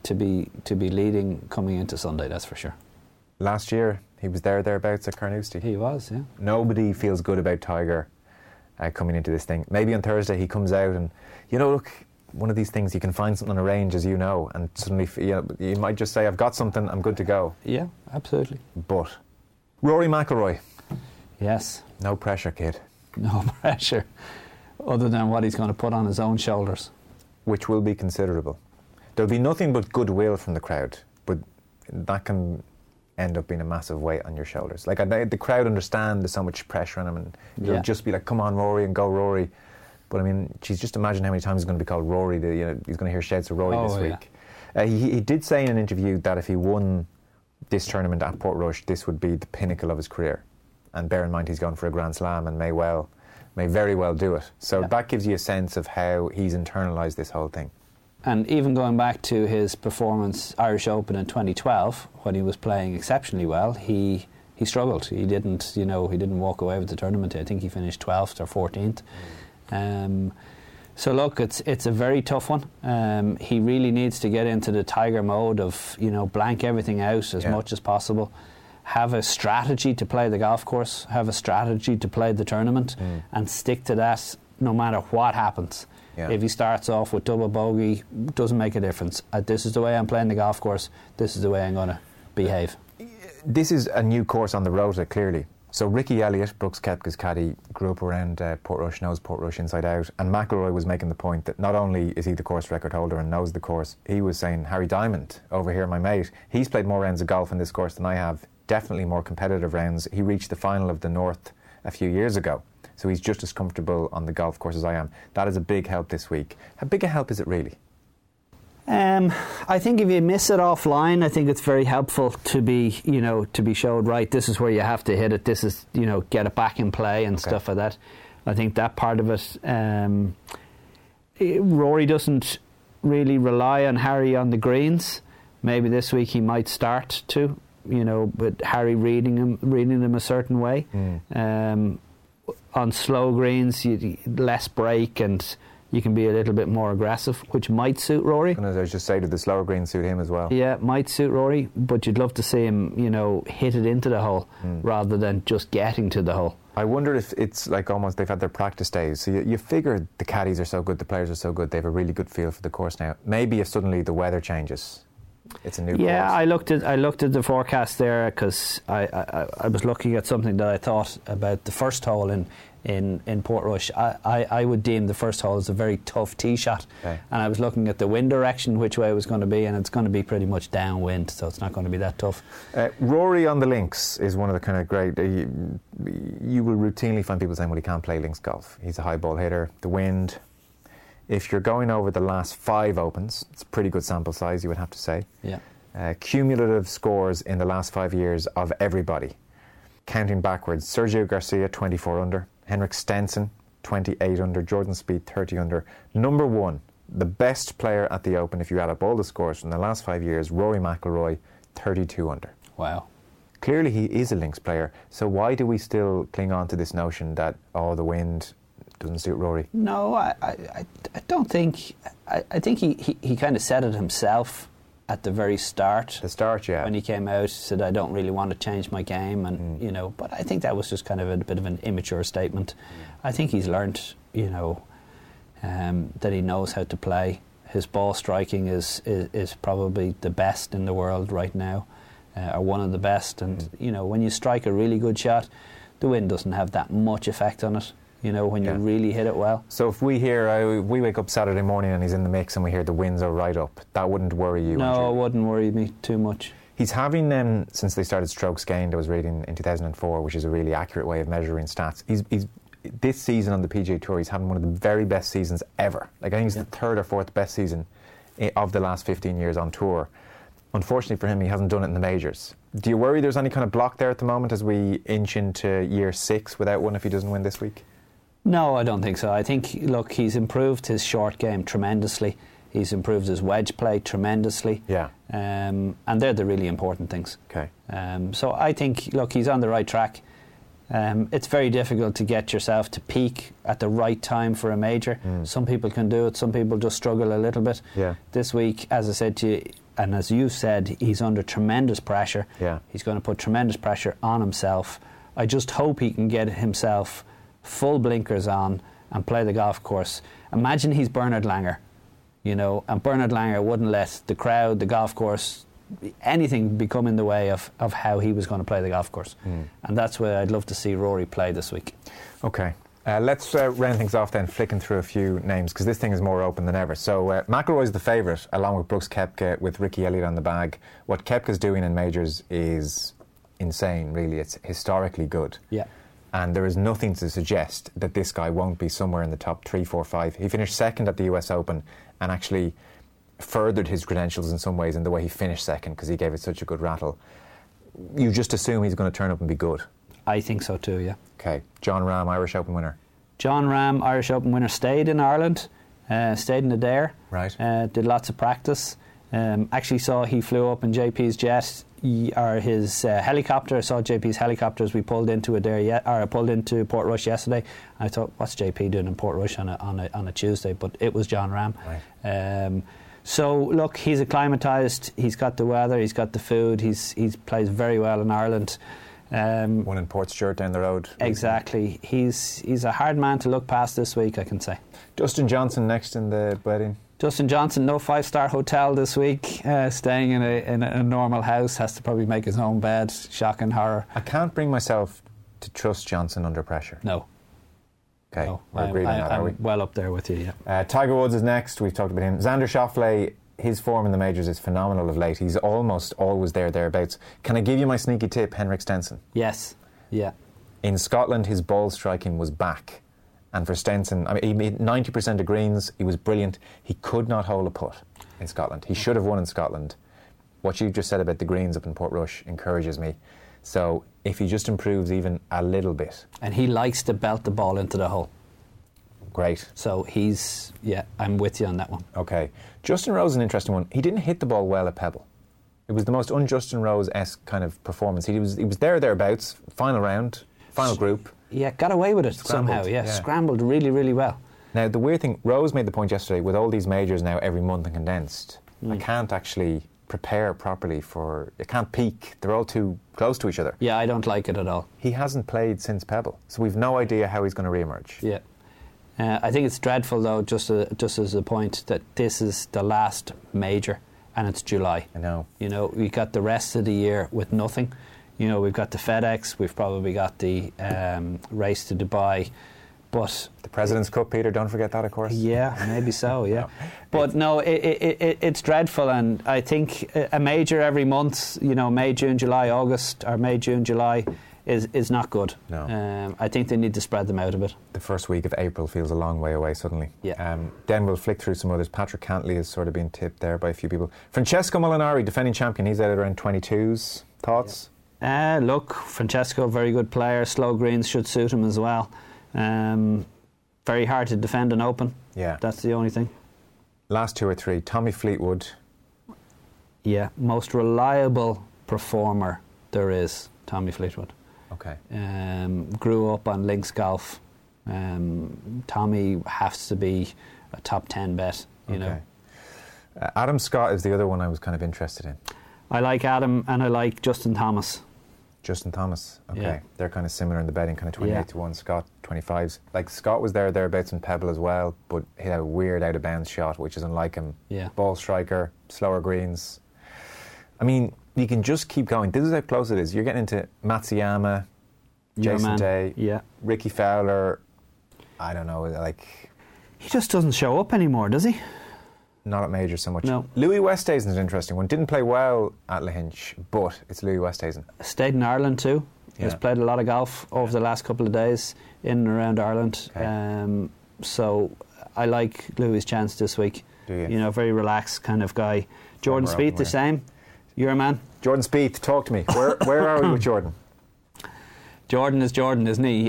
leading coming into Sunday, that's for sure. Last year, he was thereabouts at Carnoustie. He was, yeah. Nobody feels good about Tiger coming into this thing. Maybe on Thursday he comes out and, look... One of these things, you can find something on a range, as you know, and suddenly you might just say, I've got something, I'm good to go. Yeah, absolutely. But Rory McIlroy. Yes. No pressure, kid. No pressure, other than what he's going to put on his own shoulders. Which will be considerable. There'll be nothing but goodwill from the crowd, but that can end up being a massive weight on your shoulders. Like, the crowd understand there's so much pressure on him, and you'll just be like, come on, Rory, and go, Rory. But I mean, just imagine how many times he's going to be called Rory. He's going to hear shouts of Rory this week. He did say in an interview that if he won this tournament at Portrush, this would be the pinnacle of his career. And bear in mind, he's gone for a Grand Slam and may very well do it. So that gives you a sense of how he's internalised this whole thing. And even going back to his performance, Irish Open in 2012, when he was playing exceptionally well, he struggled. He didn't walk away with the tournament. I think he finished 12th or 14th. So look, it's a very tough one. He really needs to get into the Tiger mode of blank everything out as much as possible. Have a strategy to play the golf course. Have a strategy to play the tournament, and stick to that no matter what happens. Yeah. If he starts off with double bogey, doesn't make a difference. This is the way I'm playing the golf course. This is the way I'm going to behave. This is a new course on the rota, clearly. So Ricky Elliott, Brooks Koepka's caddy, grew up around Portrush, knows Portrush inside out, and McIlroy was making the point that not only is he the course record holder and knows the course, he was saying, Harry Diamond, over here, my mate, he's played more rounds of golf in this course than I have, definitely more competitive rounds. He reached the final of the North a few years ago, so he's just as comfortable on the golf course as I am. That is a big help this week. How big a help is it really? I think if you miss it offline, I think it's very helpful to be showed, right, this is where you have to hit it, this is, get it back in play and stuff like that. I think that part of it, Rory doesn't really rely on Harry on the greens. Maybe this week he might start to, with Harry reading him a certain way. On slow greens, less break and you can be a little bit more aggressive, which might suit Rory. And as I just say, did the slower greens suit him as well? Yeah, might suit Rory, but you'd love to see him, hit it into the hole rather than just getting to the hole. I wonder if it's like almost they've had their practice days. So you figure the caddies are so good, the players are so good, they have a really good feel for the course now. Maybe if suddenly the weather changes, it's a new course. I looked at the forecast there because I was looking at something that I thought about the first hole in Portrush. I would deem the first hole as a very tough tee shot, and I was looking at the wind direction, which way it was going to be, and it's going to be pretty much downwind, so it's not going to be that tough. Rory on the links is one of the kind of great. You will routinely find people saying, well, he can't play links golf. He's a high ball hitter. The wind. If you're going over the last 5 opens, it's a pretty good sample size, you would have to say. Yeah. Cumulative scores in the last 5 years of everybody. Counting backwards, Sergio Garcia, 24 under. Henrik Stenson, 28 under. Jordan Spieth, 30 under. Number 1, the best player at the Open, if you add up all the scores from the last 5 years, Rory McIlroy, 32 under. Wow. Clearly he is a links player, so why do we still cling on to this notion that, the wind doesn't suit Rory? No, I don't think... I think he kind of said it himself at the very start. The start, yeah. When he came out, he said, I don't really want to change my game, and, but I think that was just kind of a bit of an immature statement. I think he's learnt, that he knows how to play. His ball striking is probably the best in the world right now, or one of the best, and, when you strike a really good shot, the wind doesn't have that much effect on it. When you really hit it well. So if we wake up Saturday morning and he's in the mix and we hear the winds are right up, that wouldn't worry you? No, it wouldn't worry me too much. He's having, since they started strokes gained, I was reading in 2004, which is a really accurate way of measuring stats. He's this season on the PGA Tour, he's having one of the very best seasons ever. I think it's the 3rd or 4th best season of the last 15 years on tour. Unfortunately for him, he hasn't done it in the majors. Do you worry there's any kind of block there at the moment as we inch into year 6 without one if he doesn't win this week? No, I don't think so. I think, look, he's improved his short game tremendously. He's improved his wedge play tremendously. Yeah. And they're the really important things. Okay. So I think, look, he's on the right track. It's very difficult to get yourself to peak at the right time for a major. Some people can do it. Some people just struggle a little bit. Yeah. This week, as I said to you, and as you said, he's under tremendous pressure. Yeah. He's going to put tremendous pressure on himself. I just hope he can get himself full blinkers on and play the golf course. Imagine he's Bernard Langer, and Bernard Langer wouldn't let the crowd, the golf course, anything become in the way of how he was going to play the golf course. And that's where I'd love to see Rory play this week. Okay. Let's round things off then, flicking through a few names, because this thing is more open than ever. So McIlroy's the favourite, along with Brooks Koepka, with Ricky Elliott on the bag. What Koepka's doing in majors is insane, really. It's historically good. Yeah. And there is nothing to suggest that this guy won't be somewhere in the top 3, 4, 5. He finished second at the US Open and actually furthered his credentials in some ways in the way he finished second because he gave it such a good rattle. You just assume he's going to turn up and be good? I think so too, yeah. Okay. Jon Rahm, Irish Open winner. Jon Rahm, Irish Open winner, stayed in Ireland, stayed in Adair. Right. Did lots of practice. Actually saw he flew up in JP's jet, or his helicopter. I saw JP's helicopter as we pulled into pulled into Portrush yesterday. I thought, what's JP doing in Portrush on a Tuesday? But it was Jon Rahm. Right. So look, he's acclimatised. He's got the weather. He's got the food. He plays very well in Ireland. One in Portstewart down the road. Exactly. He's a hard man to look past this week, I can say. Dustin Johnson next in the wedding. Dustin Johnson, no 5-star hotel this week, staying in a normal house, has to probably make his own bed. Shocking horror. I can't bring myself to trust Johnson under pressure? No. Okay, No, we're agreed on that, are we? I'm well up there with you, yeah. Tiger Woods is next. We've talked about him. Xander Schauffele, his form in the majors is phenomenal of late. He's almost always thereabouts. Can I give you my sneaky tip, Henrik Stenson? Yes, yeah. In Scotland, his ball striking was back. And for Stenson, I mean, he made 90% of greens. He was brilliant. He could not hold a putt in Scotland. He should have won in Scotland. What you just said about the greens up in Portrush encourages me. So if he just improves even a little bit. And he likes to belt the ball into the hole. Great. So I'm with you on that one. Okay. Justin Rose is an interesting one. He didn't hit the ball well at Pebble. It was the most un-Justin Rose-esque kind of performance. He was thereabouts, final round, final group. Yeah, got away with it somehow. Scrambled really, really well. Now, the weird thing, Rose made the point yesterday, with all these majors now every month and condensed, I can't actually prepare properly I can't peak. They're all too close to each other. Yeah, I don't like it at all. He hasn't played since Pebble, so we've no idea how he's going to re-emerge. Yeah. I think it's dreadful, though, just as a point, that this is the last major and it's July. I know. You know, we got the rest of the year with nothing. You know, we've got the FedEx, we've probably got the race to Dubai, but... The President's Cup, Peter, don't forget that, of course. Yeah, maybe so, yeah. No. But no, it's dreadful, and I think a major every month, you know, May, June, July, August, or May, June, July, is not good. No. I think they need to spread them out a bit. The first week of April feels a long way away suddenly. Yeah. Then we'll flick through some others. Patrick Cantley has sort of been tipped there by a few people. Francesco Molinari, defending champion, he's out at around 22s. Thoughts? Yeah. Look, Francesco, very good player. Slow greens should suit him as well. Very hard to defend and open. Yeah. That's the only thing. Last two or three. Tommy Fleetwood. Yeah, most reliable performer there is, Tommy Fleetwood. Okay. Grew up on links golf. Tommy has to be a top 10 bet, you know. Adam Scott is the other one I was kind of interested in. I like Adam and I like Justin Thomas. Justin Thomas, okay. Yeah. They're kind of similar in the betting, kind of 28 to 1. Scott, 25s. Like, Scott was thereabouts in Pebble as well, but he had a weird out-of-bounds shot, which is unlike him. Yeah. Ball striker, slower greens. I mean, you can just keep going. This is how close it is. You're getting into Matsuyama, Jason Day, Ricky Fowler. I don't know, like... He just doesn't show up anymore, does he? Not at major so much. No. Louis Westhuizen is an interesting one. Didn't play well at Lahinch, but it's Louis Westhuizen. Stayed in Ireland too. He's played a lot of golf over the last couple of days in and around Ireland. Okay. So I like Louis' chance this week. Do you? You know, very relaxed kind of guy. Jordan Spieth, the same. You're a man. Jordan Spieth, talk to me. Where are we with Jordan? Jordan is Jordan, isn't he?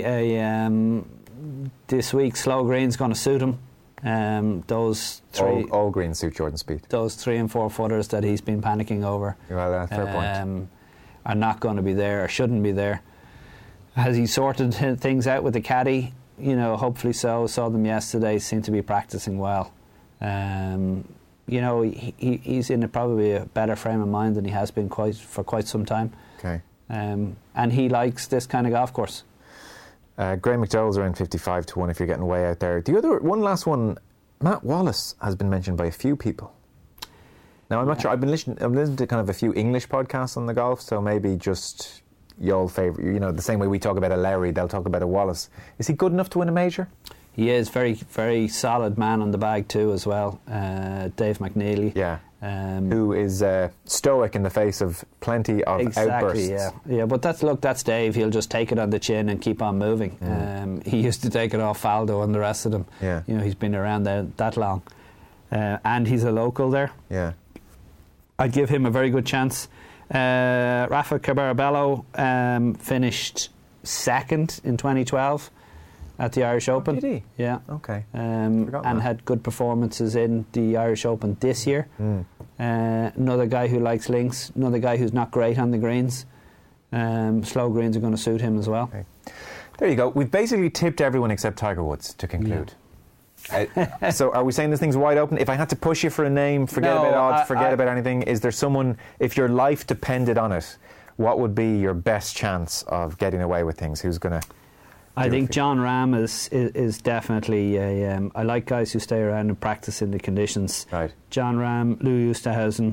This week, slow green's going to suit him. Those three all green suit Jordan Spieth. Those 3 and 4 footers that he's been panicking over, well, fair point, are not going to be there or shouldn't be there. Has he sorted things out with the caddy? You know, hopefully so. Saw them yesterday. Seem to be practicing well. You know, he's in probably a better frame of mind than he has been for quite some time. Okay. And he likes this kind of golf course. Graham McDowell's around 55 to 1 if you're getting way out there. The other one, last one, Matt Wallace has been mentioned by a few people. Now, I'm not sure. I've been listening to kind of a few English podcasts on the golf, so maybe just your favourite. You know, the same way we talk about a Lowry, they'll talk about a Wallace. Is he good enough to win a major? He is. Very, very solid man on the bag too as well. Dave McNeely. Yeah. Who is stoic in the face of plenty of outbursts. Yeah. But that's Dave. He'll just take it on the chin and keep on moving. He used to take it off Faldo and the rest of them. Yeah. You know, he's been around there that long, and he's a local there. Yeah. I'd give him a very good chance. Rafa Cabarabello finished second in 2012 at the Irish Open. Did he? Yeah. Okay. And had good performances in the Irish Open this year. Another guy who likes links, another guy who's not great on the greens. Slow greens are going to suit him as well. Okay. There you go. We've basically tipped everyone except Tiger Woods to conclude. Yeah. So are we saying this thing's wide open? If I had to push you for a name, forget about odds, forget about anything, is there someone, if your life depended on it, what would be your best chance of getting away with things? Who's going to... I think John Rahm is definitely I like guys who stay around and practice in the conditions. Right. John Rahm, Louis Oosthuizen,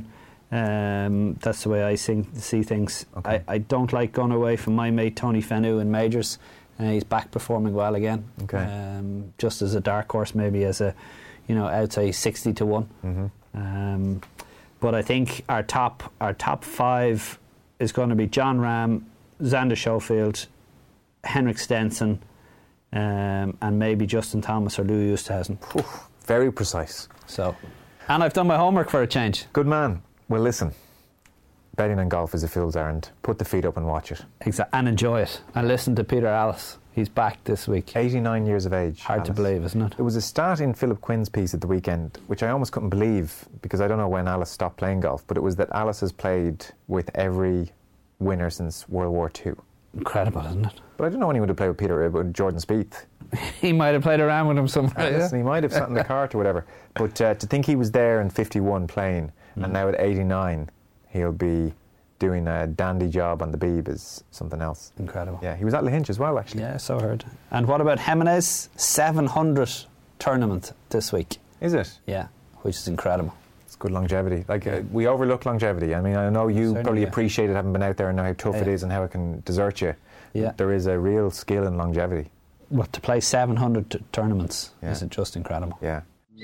That's the way I see things. Okay. I don't like going away from my mate Tony Fennew in majors. He's back performing well again. Okay. Just as a dark horse, maybe as a, I'd say 60 to 1. Mm-hmm. But I think our top 5 is going to be John Rahm, Xander Schofield, Henrik Stenson, and maybe Justin Thomas or Louis Oosthuizen. Very precise. And I've done my homework for a change. Good man. Well, listen, betting on golf is a fool's errand. Put the feet up and watch it. Exactly, and enjoy it. And listen to Peter Allis. He's back this week. 89 years of age. Hard to believe, isn't it? There was a stat in Philip Quinn's piece at the weekend, which I almost couldn't believe, because I don't know when Allis stopped playing golf, but it was that Allis has played with every winner since World War II. Incredible, isn't it? But I don't know when he would have played with Jordan Spieth. He might have played around with him somewhere. Listen, he might have sat in the cart or whatever. But to think he was there in 51 playing, and now at 89 he'll be doing a dandy job on the Beeb is something else. Incredible. Yeah, he was at Lahinch as well, actually. Yeah, so heard. And what about Jimenez? 700 tournament this week. Is it? Yeah, which is incredible. It's good longevity. We overlook longevity. I mean, I know you probably appreciate it, having been out there and know how tough it is and how it can desert you. Yeah. There is a real skill in longevity. But to play 700 tournaments is just incredible. Yeah.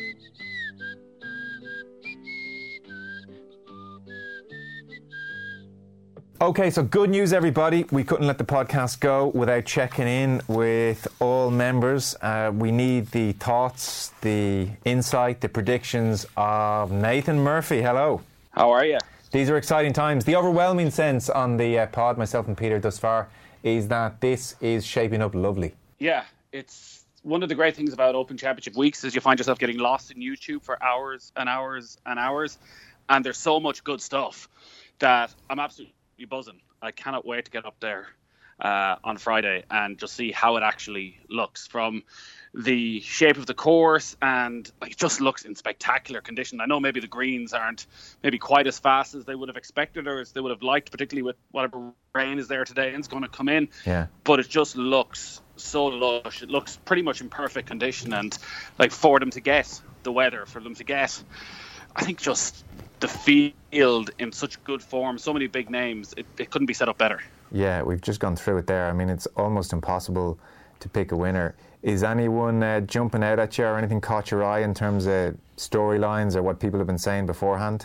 Okay, so good news, everybody. We couldn't let the podcast go without checking in with all members. We need the thoughts, the insight, the predictions of Nathan Murphy. Hello. How are you? These are exciting times. The overwhelming sense on the pod, myself and Peter thus far, is that this is shaping up lovely. Yeah, it's one of the great things about Open Championship weeks is you find yourself getting lost in YouTube for hours and hours and hours, and there's so much good stuff that I'm absolutely buzzing. I cannot wait to get up there on Friday and just see how it actually looks from the shape of the course, and it just looks in spectacular condition. I know maybe the greens aren't maybe quite as fast as they would have expected or as they would have liked, particularly with whatever rain is there today and it's going to come in. Yeah. But it just looks so lush. It looks pretty much in perfect condition, and for them to get the weather, for them to get, I think, just the field in such good form, so many big names, it couldn't be set up better. Yeah, we've just gone through it there. I mean, it's almost impossible to pick a winner. Is anyone jumping out at you or anything caught your eye in terms of storylines or what people have been saying beforehand?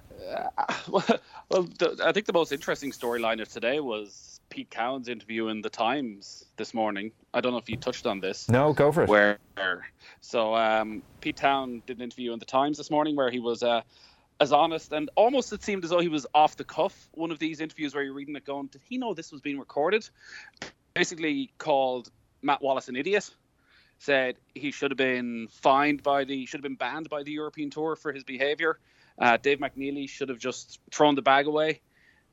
I think the most interesting storyline of today was Pete Cowan's interview in The Times this morning. I don't know if you touched on this. No, go for it. Pete Cowan did an interview in The Times this morning where he was as honest, and almost it seemed as though he was off the cuff. One of these interviews where you're reading it going, did he know this was being recorded? Basically called Matt Wallace an idiot, said he should have been banned by the European Tour for his behaviour. Dave McNeely should have just thrown the bag away.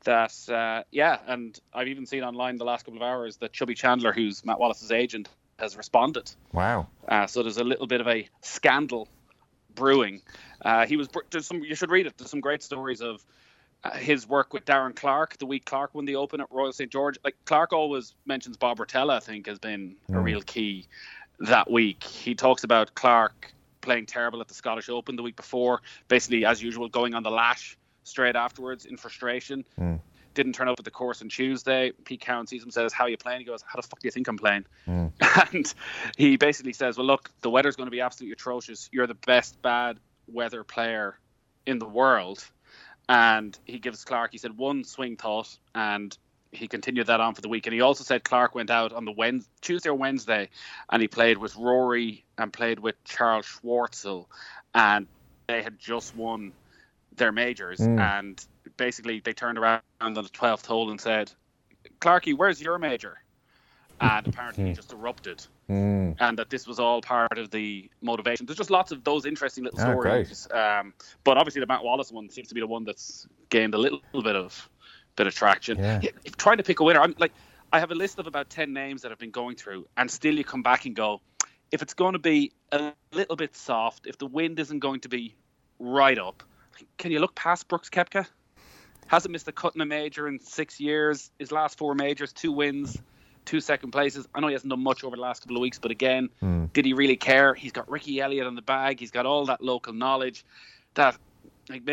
And I've even seen online the last couple of hours that Chubby Chandler, who's Matt Wallace's agent, has responded. Wow. So there's a little bit of a scandal brewing. You should read it. There's some great stories of his work with Darren Clarke the week Clarke won the Open at Royal St. George. Clarke always mentions Bob Rotella, I think, has been a real key that week. He talks about Clarke playing terrible at the Scottish Open the week before, basically, as usual, going on the lash straight afterwards in frustration. Didn't turn up at the course on Tuesday. Pete Cowan sees him, says, "How are you playing?" He goes, "How the fuck do you think I'm playing?" And he basically says, "Well, look, the weather's going to be absolutely atrocious. You're the best bad weather player in the world." And he gives Clarke, he said, one swing thought, and he continued that on for the week. And he also said Clarke went out on the Tuesday or Wednesday, and he played with Rory and played with Charles Schwartzel, and they had just won their majors. And basically they turned around on the 12th hole and said, "Clarkey, where's your major?" And apparently he just erupted. And that this was all part of the motivation. There's just lots of those interesting little stories. But obviously the Matt Wallace one seems to be the one that's gained a little bit of traction. Yeah, trying to pick a winner, I have a list of about 10 names that I've been going through, and still you come back and go, if it's going to be a little bit soft, if the wind isn't going to be right up, can you look past Brooks Koepka? Hasn't missed a cut in a major in 6 years. His last 4 majors, 2 wins, 2 second places. I know he hasn't done much over the last couple of weeks, but again, did he really care? He's got Ricky Elliott on the bag. He's got all that local knowledge that maybe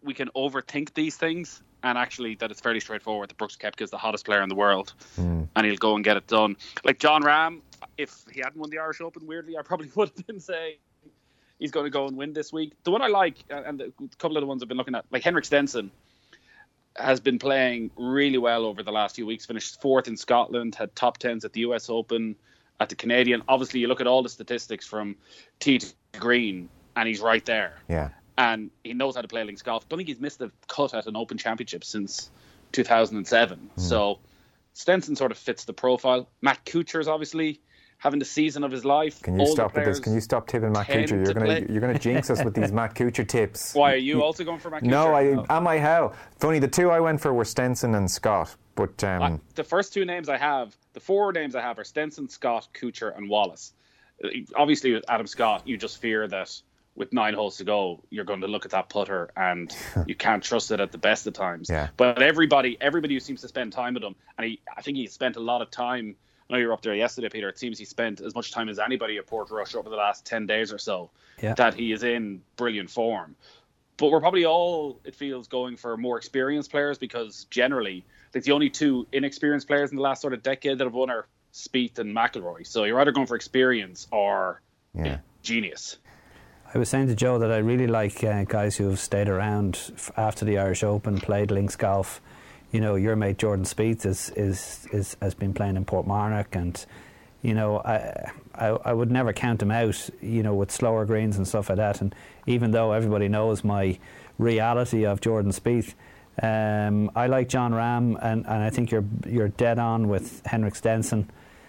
we can overthink these things, and actually that it's fairly straightforward that Brooks Koepka is the hottest player in the world, and he'll go and get it done. Like Jon Rahm, if he hadn't won the Irish Open, weirdly, I probably would have been saying he's going to go and win this week. The one I like, and a couple of the ones I've been looking at, like Henrik Stenson, has been playing really well over the last few weeks. Finished 4th in Scotland, had top 10s at the US Open, at the Canadian. Obviously, you look at all the statistics from tee to green, and he's right there. Yeah. And he knows how to play links golf. I don't think he's missed a cut at an Open Championship since 2007. So Stenson sort of fits the profile. Matt Kuchar's obviously having the season of his life. Can you stop with this? Can you stop tipping Matt Kuchar? You're going to jinx us with these Matt Kuchar tips. Why, are you also going for Matt Kuchar? No, am I hell? Funny, the two I went for were Stenson and Scott. But the first two names I have, the 4 names I have are Stenson, Scott, Kuchar and Wallace. Obviously with Adam Scott, you just fear that with 9 holes to go, you're going to look at that putter and you can't trust it at the best of times. Yeah. But everybody who seems to spend time with him, and I think he spent a lot of time. I know you were up there yesterday, Peter. It seems he spent as much time as anybody at Portrush over the last 10 days or so. Yeah. That he is in brilliant form. But we're probably all, it feels, going for more experienced players, because generally, like the only 2 inexperienced players in the last sort of decade that have won are Spieth and McIlroy. So you're either going for experience or genius. I was saying to Joe that I really like guys who have stayed around after the Irish Open, played links golf. You know, your mate Jordan Spieth has been playing in Portmarnock, and you know, I would never count him out, you know, with slower greens and stuff like that. And even though everybody knows my reality of Jordan Spieth, I like Jon Rahm, and I think you're dead on with Henrik Stenson.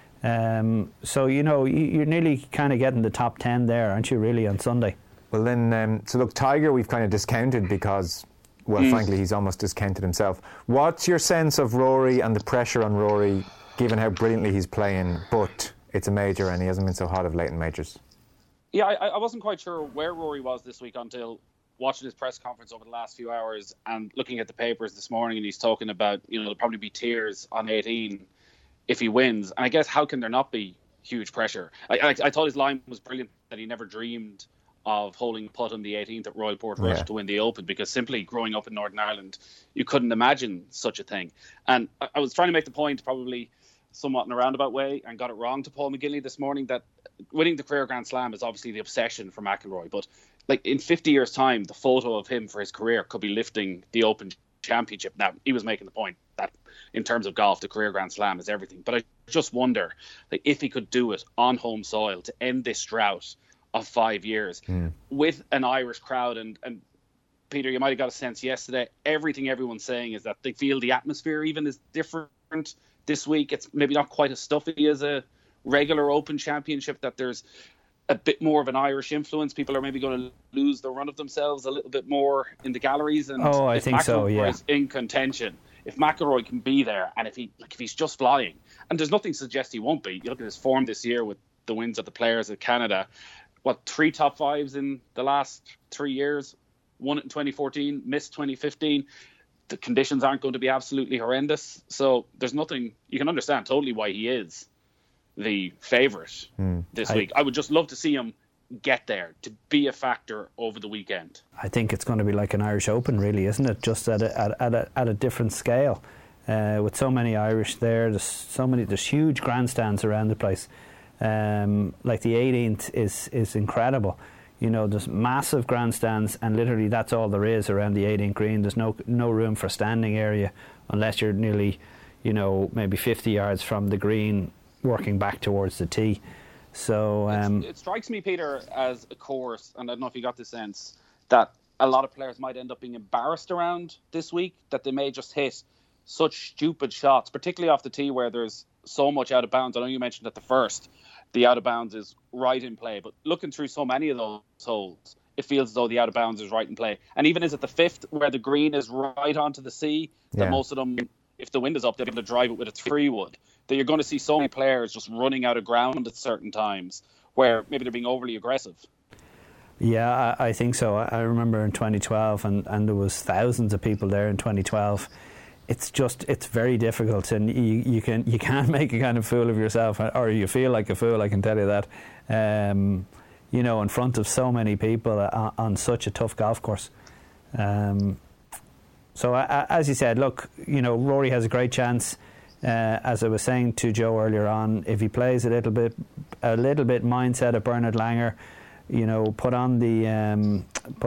So, you know, you're nearly kind of getting the top 10 there, aren't you, really, on Sunday? Well, then, so look, Tiger we've kind of discounted because, well, frankly, he's almost discounted himself. What's your sense of Rory and the pressure on Rory, given how brilliantly he's playing, but it's a major and he hasn't been so hot of late in majors? Yeah, I wasn't quite sure where Rory was this week until watching his press conference over the last few hours and looking at the papers this morning, and he's talking about, you know, there'll probably be tears on 18 if he wins. And I guess, how can there not be huge pressure? I thought his line was brilliant, that he never dreamed of holding putt on the 18th at Royal Portrush to win the Open, because simply growing up in Northern Ireland, you couldn't imagine such a thing. And I was trying to make the point, probably somewhat in a roundabout way, and got it wrong to Paul McGinley this morning, that winning the career Grand Slam is obviously the obsession for McIlroy. But like in 50 years' time, the photo of him for his career could be lifting the Open Championship. Now, he was making the point that in terms of golf, the career Grand Slam is everything. But I just wonder, like, if he could do it on home soil to end this drought of 5 years with an Irish crowd. And Peter, you might have got a sense yesterday, everything everyone's saying is that they feel the atmosphere even is different this week. It's maybe not quite as stuffy as a regular Open Championship, that there's a bit more of an Irish influence. People are maybe going to lose the run of themselves a little bit more in the galleries. And I think so, yeah. Is in contention, if McIlroy can be there, and if he's just flying, and there's nothing to suggest he won't be. You look at his form this year with the wins at the Players of Canada. 3 top 5s in the last 3 years? Won it in 2014, missed 2015. The conditions aren't going to be absolutely horrendous. So there's nothing, you can understand totally why he is the favourite this week. I would just love to see him get there, to be a factor over the weekend. I think it's going to be like an Irish Open, really, isn't it? Just at a different scale. With so many Irish there, there's huge grandstands around the place. Like the 18th is incredible. You know, there's massive grandstands, and literally that's all there is around the 18th green. There's no room for standing area unless you're nearly, you know, maybe 50 yards from the green, working back towards the tee. So it strikes me, Peter, as a course, and I don't know if you got the sense that a lot of players might end up being embarrassed around this week, that they may just hit such stupid shots, particularly off the tee where there's so much out of bounds. I know you mentioned at the first, the out of bounds is right in play, but looking through so many of those holes, it feels as though the out of bounds is right in play. And even is it the 5th where the green is right onto the sea, that most of them, if the wind is up, they'll be able to drive it with its 3-wood, that you're going to see so many players just running out of ground at certain times where maybe they're being overly aggressive. Yeah, I think so. I remember in 2012, and there was thousands of people there in 2012. It's very difficult, and you can't make a kind of fool of yourself, or you feel like a fool, I can tell you that, you know, in front of so many people on such a tough golf course. So as you said, look, Rory has a great chance. As I was saying to Joe earlier on, if he plays a little bit mindset of Bernard Langer, put on the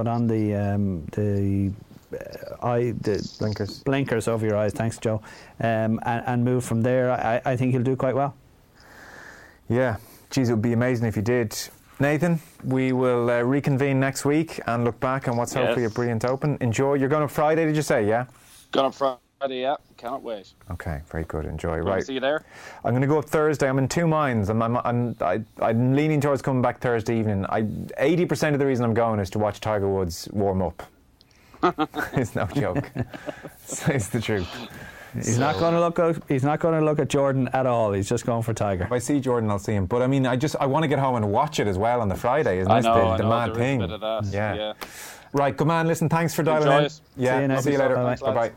blinkers over your eyes. Thanks, Joe, and move from there. I think he'll do quite well. Yeah, geez, it would be amazing if he did. Nathan, we will reconvene next week and look back on what's hopefully a brilliant Open. Enjoy. You're going on Friday, did you say? Yeah. Going on Friday. Yeah. Can't wait. Okay, very good. Enjoy. Right. See you there. I'm going to go up Thursday. I'm in two minds. I'm leaning towards coming back Thursday evening. 80% of the reason I'm going is to watch Tiger Woods warm up. It's no joke. It's the truth. He's not going to look at Jordan at all. He's just going for Tiger. If I see Jordan, I'll see him. But I mean, I want to get home and watch it as well on the Friday. Isn't this the mad thing? A bit of that. Yeah. Right, good man. Listen, thanks for dialing in. Yeah, see you later. Bye bye.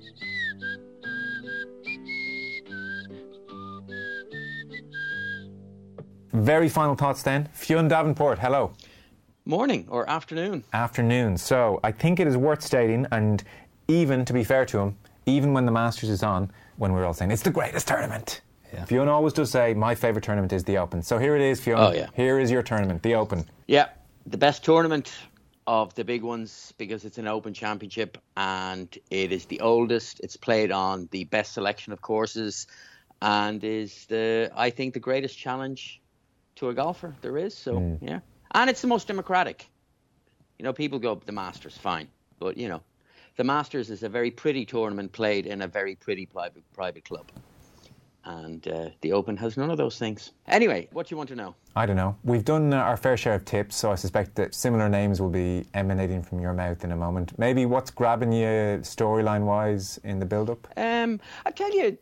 Very final thoughts then. Fionn Davenport, hello. Morning or afternoon. Afternoon. So I think it is worth stating, and even to be fair to him, even when the Masters is on, when we're all saying it's the greatest tournament, Fionn always does say my favourite tournament is the Open. So here it is, Fionn. Oh, yeah. Here is your tournament, the Open. Yeah, the best tournament of the big ones because it's an Open Championship and it is the oldest. It's played on the best selection of courses and is I think the greatest challenge to a golfer there is. So yeah, and it's the most democratic. People go the Masters, fine, but the Masters is a very pretty tournament played in a very pretty private club. And the Open has none of those things. Anyway, what do you want to know? I don't know. We've done our fair share of tips, so I suspect that similar names will be emanating from your mouth in a moment. Maybe what's grabbing you storyline-wise in the build-up? I tell you,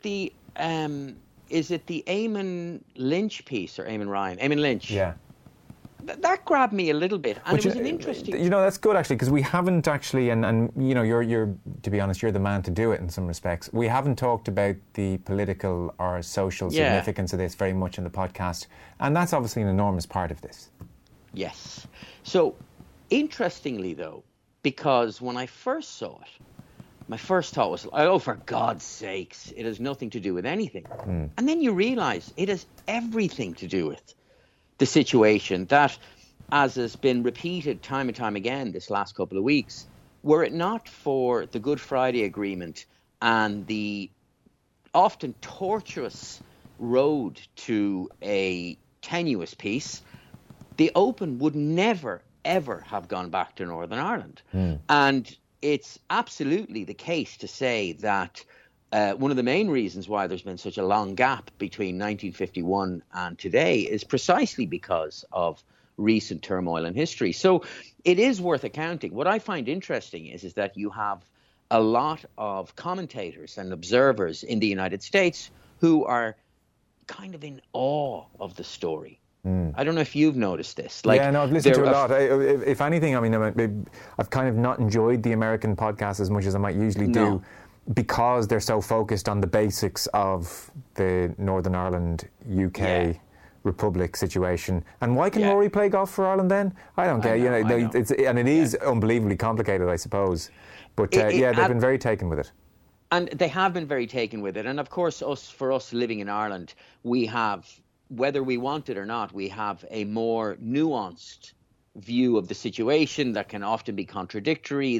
is it the Eamon Lynch piece or Eamon Ryan? Eamon Lynch. Yeah. That grabbed me a little bit, and it was an interesting. That's good actually, because we haven't actually, and you're to be honest, you're the man to do it in some respects. We haven't talked about the political or social significance of this very much in the podcast, and that's obviously an enormous part of this. Yes. So, interestingly though, because when I first saw it, my first thought was, oh, for God's sakes, it has nothing to do with anything, and then you realise it has everything to do with the situation that, as has been repeated time and time again this last couple of weeks, were it not for the Good Friday Agreement and the often tortuous road to a tenuous peace, the Open would never, ever have gone back to Northern Ireland. And it's absolutely the case to say that one of the main reasons why there's been such a long gap between 1951 and today is precisely because of recent turmoil in history. So it is worth accounting. What I find interesting is that you have a lot of commentators and observers in the United States who are kind of in awe of the story. I don't know if you've noticed this. I've listened to a lot. If anything, I've kind of not enjoyed the American podcast as much as I might usually do. Because they're so focused on the basics of the Northern Ireland UK Republic situation. And why can Rory play golf for Ireland then? I don't get it. It is unbelievably complicated, I suppose. But they've been very taken with it. And they have been very taken with it. And of course, for us living in Ireland, we have, whether we want it or not, we have a more nuanced view of the situation that can often be contradictory,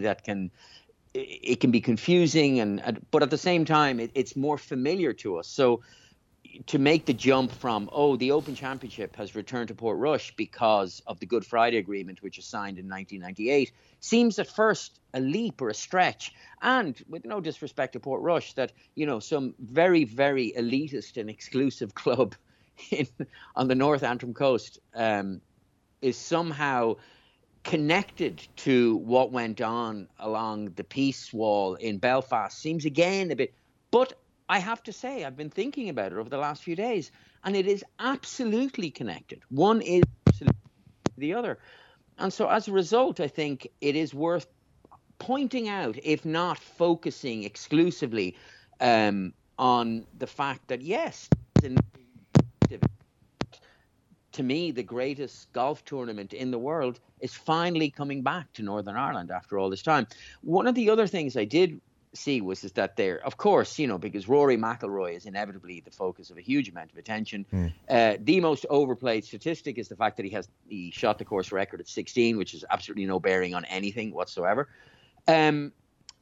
it can be confusing, but at the same time, it's more familiar to us. So to make the jump from, the Open Championship has returned to Portrush because of the Good Friday Agreement, which was signed in 1998, seems at first a leap or a stretch. And with no disrespect to Portrush, that, some very, very elitist and exclusive club on the North Antrim coast is somehow connected to what went on along the peace wall in Belfast seems again a bit, but I have to say I've been thinking about it over the last few days and it is absolutely connected. One is absolutely the other. And so as a result, I think it is worth pointing out, if not focusing exclusively on the fact that yes, to me, the greatest golf tournament in the world is finally coming back to Northern Ireland after all this time. One of the other things I did see is that there, of course, because Rory McIlroy is inevitably the focus of a huge amount of attention. The most overplayed statistic is the fact that he shot the course record at 16, which is absolutely no bearing on anything whatsoever. But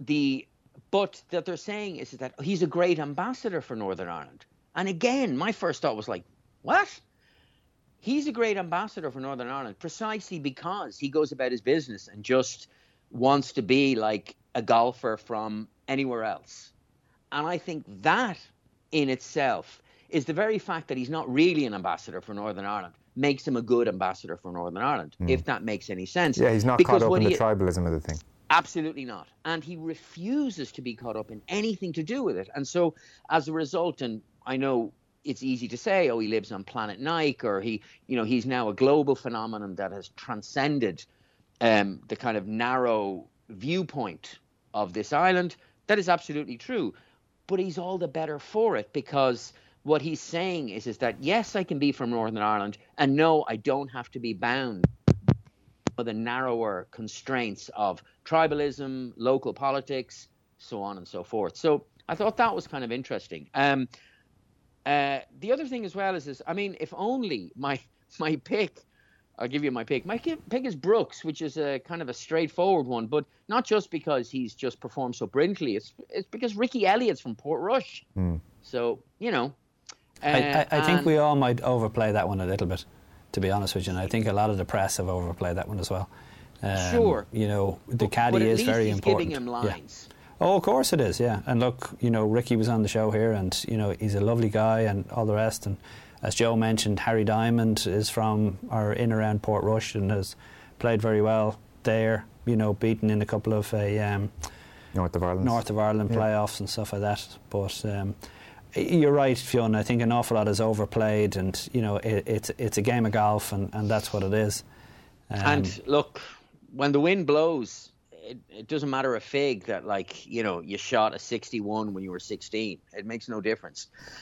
that they're saying is that he's a great ambassador for Northern Ireland. And again, my first thought was like, what? He's a great ambassador for Northern Ireland precisely because he goes about his business and just wants to be like a golfer from anywhere else. And I think that in itself is the very fact that he's not really an ambassador for Northern Ireland makes him a good ambassador for Northern Ireland, if that makes any sense. Yeah, he's not caught up in the tribalism of the thing. Absolutely not. And he refuses to be caught up in anything to do with it. And so as a result, and I know it's easy to say, he lives on planet Nike, or he's now a global phenomenon that has transcended the kind of narrow viewpoint of this island. That is absolutely true. But he's all the better for it, because what he's saying is that, yes, I can be from Northern Ireland, and no, I don't have to be bound by the narrower constraints of tribalism, local politics, so on and so forth. So I thought that was kind of interesting. The other thing as well is I mean, if only my pick, I'll give you my pick. My pick is Brooks, which is a kind of a straightforward one, but not just because he's just performed so brilliantly. It's because Ricky Elliott's from Portrush. So, I think we all might overplay that one a little bit, to be honest with you. And I think a lot of the press have overplayed that one as well. Sure. The caddy is very important. But at least he's giving him lines. Yeah. Oh, of course it is, yeah. And look, Ricky was on the show here, and, he's a lovely guy and all the rest. And as Joe mentioned, Harry Diamond is from or in around Portrush and has played very well there, beaten in a couple of North of Ireland playoffs and stuff like that. But you're right, Fionn. I think an awful lot is overplayed, and it's a game of golf, and that's what it is. And look, when the wind blows, it doesn't matter a fig that you shot a 61 when you were 16. It makes no difference.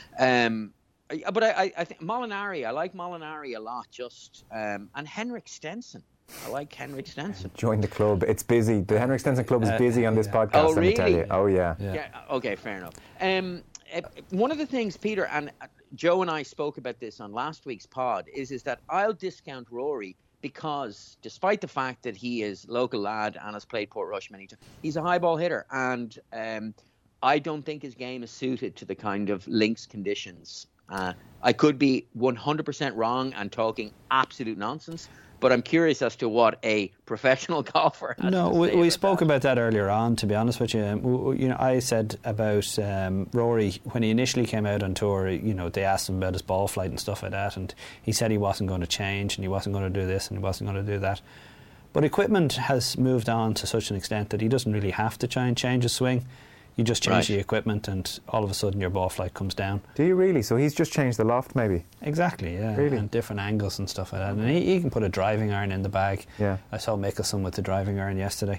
But I think Molinari, I like Molinari a lot. And Henrik Stenson. I like Henrik Stenson. Join the club. It's busy. The Henrik Stenson club is busy on this podcast. Oh, really? Let me tell you. Oh, yeah. Okay, fair enough. One of the things, Peter, and Joe and I spoke about this on last week's pod, is that I'll discount Rory because despite the fact that he is local lad and has played Portrush many times, he's a high ball hitter, and I don't think his game is suited to the kind of links conditions. I could be 100% wrong and talking absolute nonsense, but I'm curious as to what a professional golfer has to say. We spoke about that earlier on, to be honest with you. I said about Rory, when he initially came out on tour, they asked him about his ball flight and stuff like that, and he said he wasn't going to change and he wasn't going to do this and he wasn't going to do that. But equipment has moved on to such an extent that he doesn't really have to try and change his swing. You just change the equipment and all of a sudden your ball flight comes down. Do you really? So he's just changed the loft maybe? Exactly, yeah. Really? And different angles and stuff like that. And he can put a driving iron in the bag. Yeah. I saw Mickelson with the driving iron yesterday.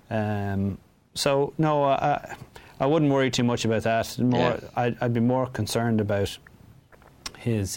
So, no, I wouldn't worry too much about that. I'd be more concerned about his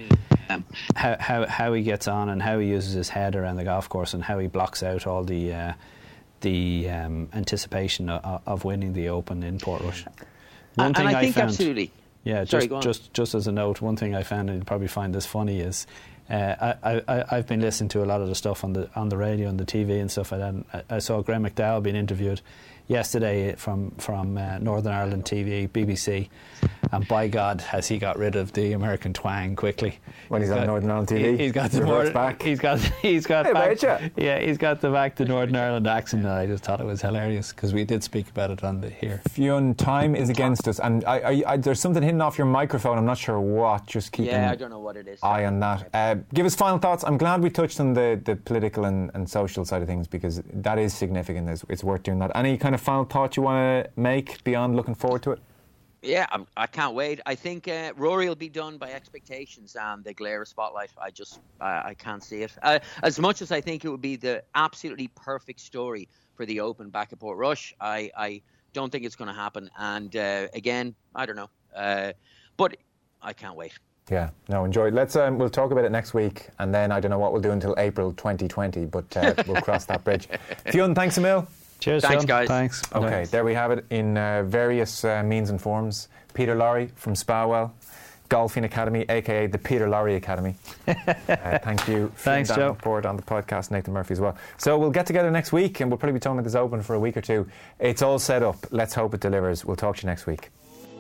how he gets on and how he uses his head around the golf course and how he blocks out all the anticipation of winning the Open in Portrush. One thing I think found, absolutely. Yeah, just as a note, one thing I found, and you'll probably find this funny, is I've been listening to a lot of the stuff on the radio and the TV and stuff like that. And I saw Graham McDowell being interviewed yesterday from Northern Ireland TV, BBC, and by God, has he got rid of the American twang quickly. When he's on Northern Ireland TV, he's got the back. He's got back. Yeah, he's got the Northern Ireland accent. And I just thought it was hilarious because we did speak about it on the here. Fionn, time is against us, and I there's something hidden off your microphone. I'm not sure what. Just keep I don't know what it is. Eye on that. Give us final thoughts. I'm glad we touched on the political and social side of things because that is significant. It's worth doing that. Any kind of final thought you want to make beyond looking forward to it? Yeah, I can't wait. I think Rory will be done by expectations and the glare of spotlight. I can't see it. As much as I think it would be the absolutely perfect story for the Open back at Portrush, I don't think it's going to happen. And again, I don't know. But I can't wait. Yeah, no, enjoy. Let's we'll talk about it next week, and then I don't know what we'll do until April 2020, but we'll cross that bridge. Fionn, thanks a mil. Cheers, thanks, Fionn. guys. Thanks. Okay, there we have it in various means and forms. Peter Lorre from Spawell, Golfing Academy, aka the Peter Lorre Academy. Thank you. Thanks, Joe. Report on the podcast, Nathan Murphy as well. So we'll get together next week, and we'll probably be talking about this Open for a week or two. It's all set up. Let's hope it delivers. We'll talk to you next week.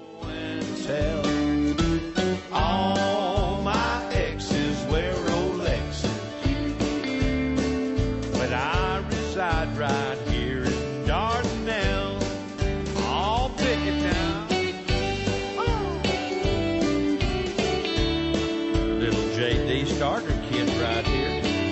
All my exes wear Rolexes, but I reside right here in Dardanelle. I'll pick it down. Little JD starter kid right here.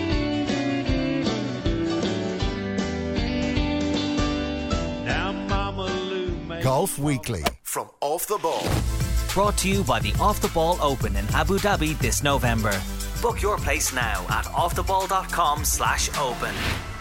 Now Mama Lou makes Golf Weekly from Off the Ball. Brought to you by the Off the Ball Open in Abu Dhabi this November. Book your place now at offtheball.com/open.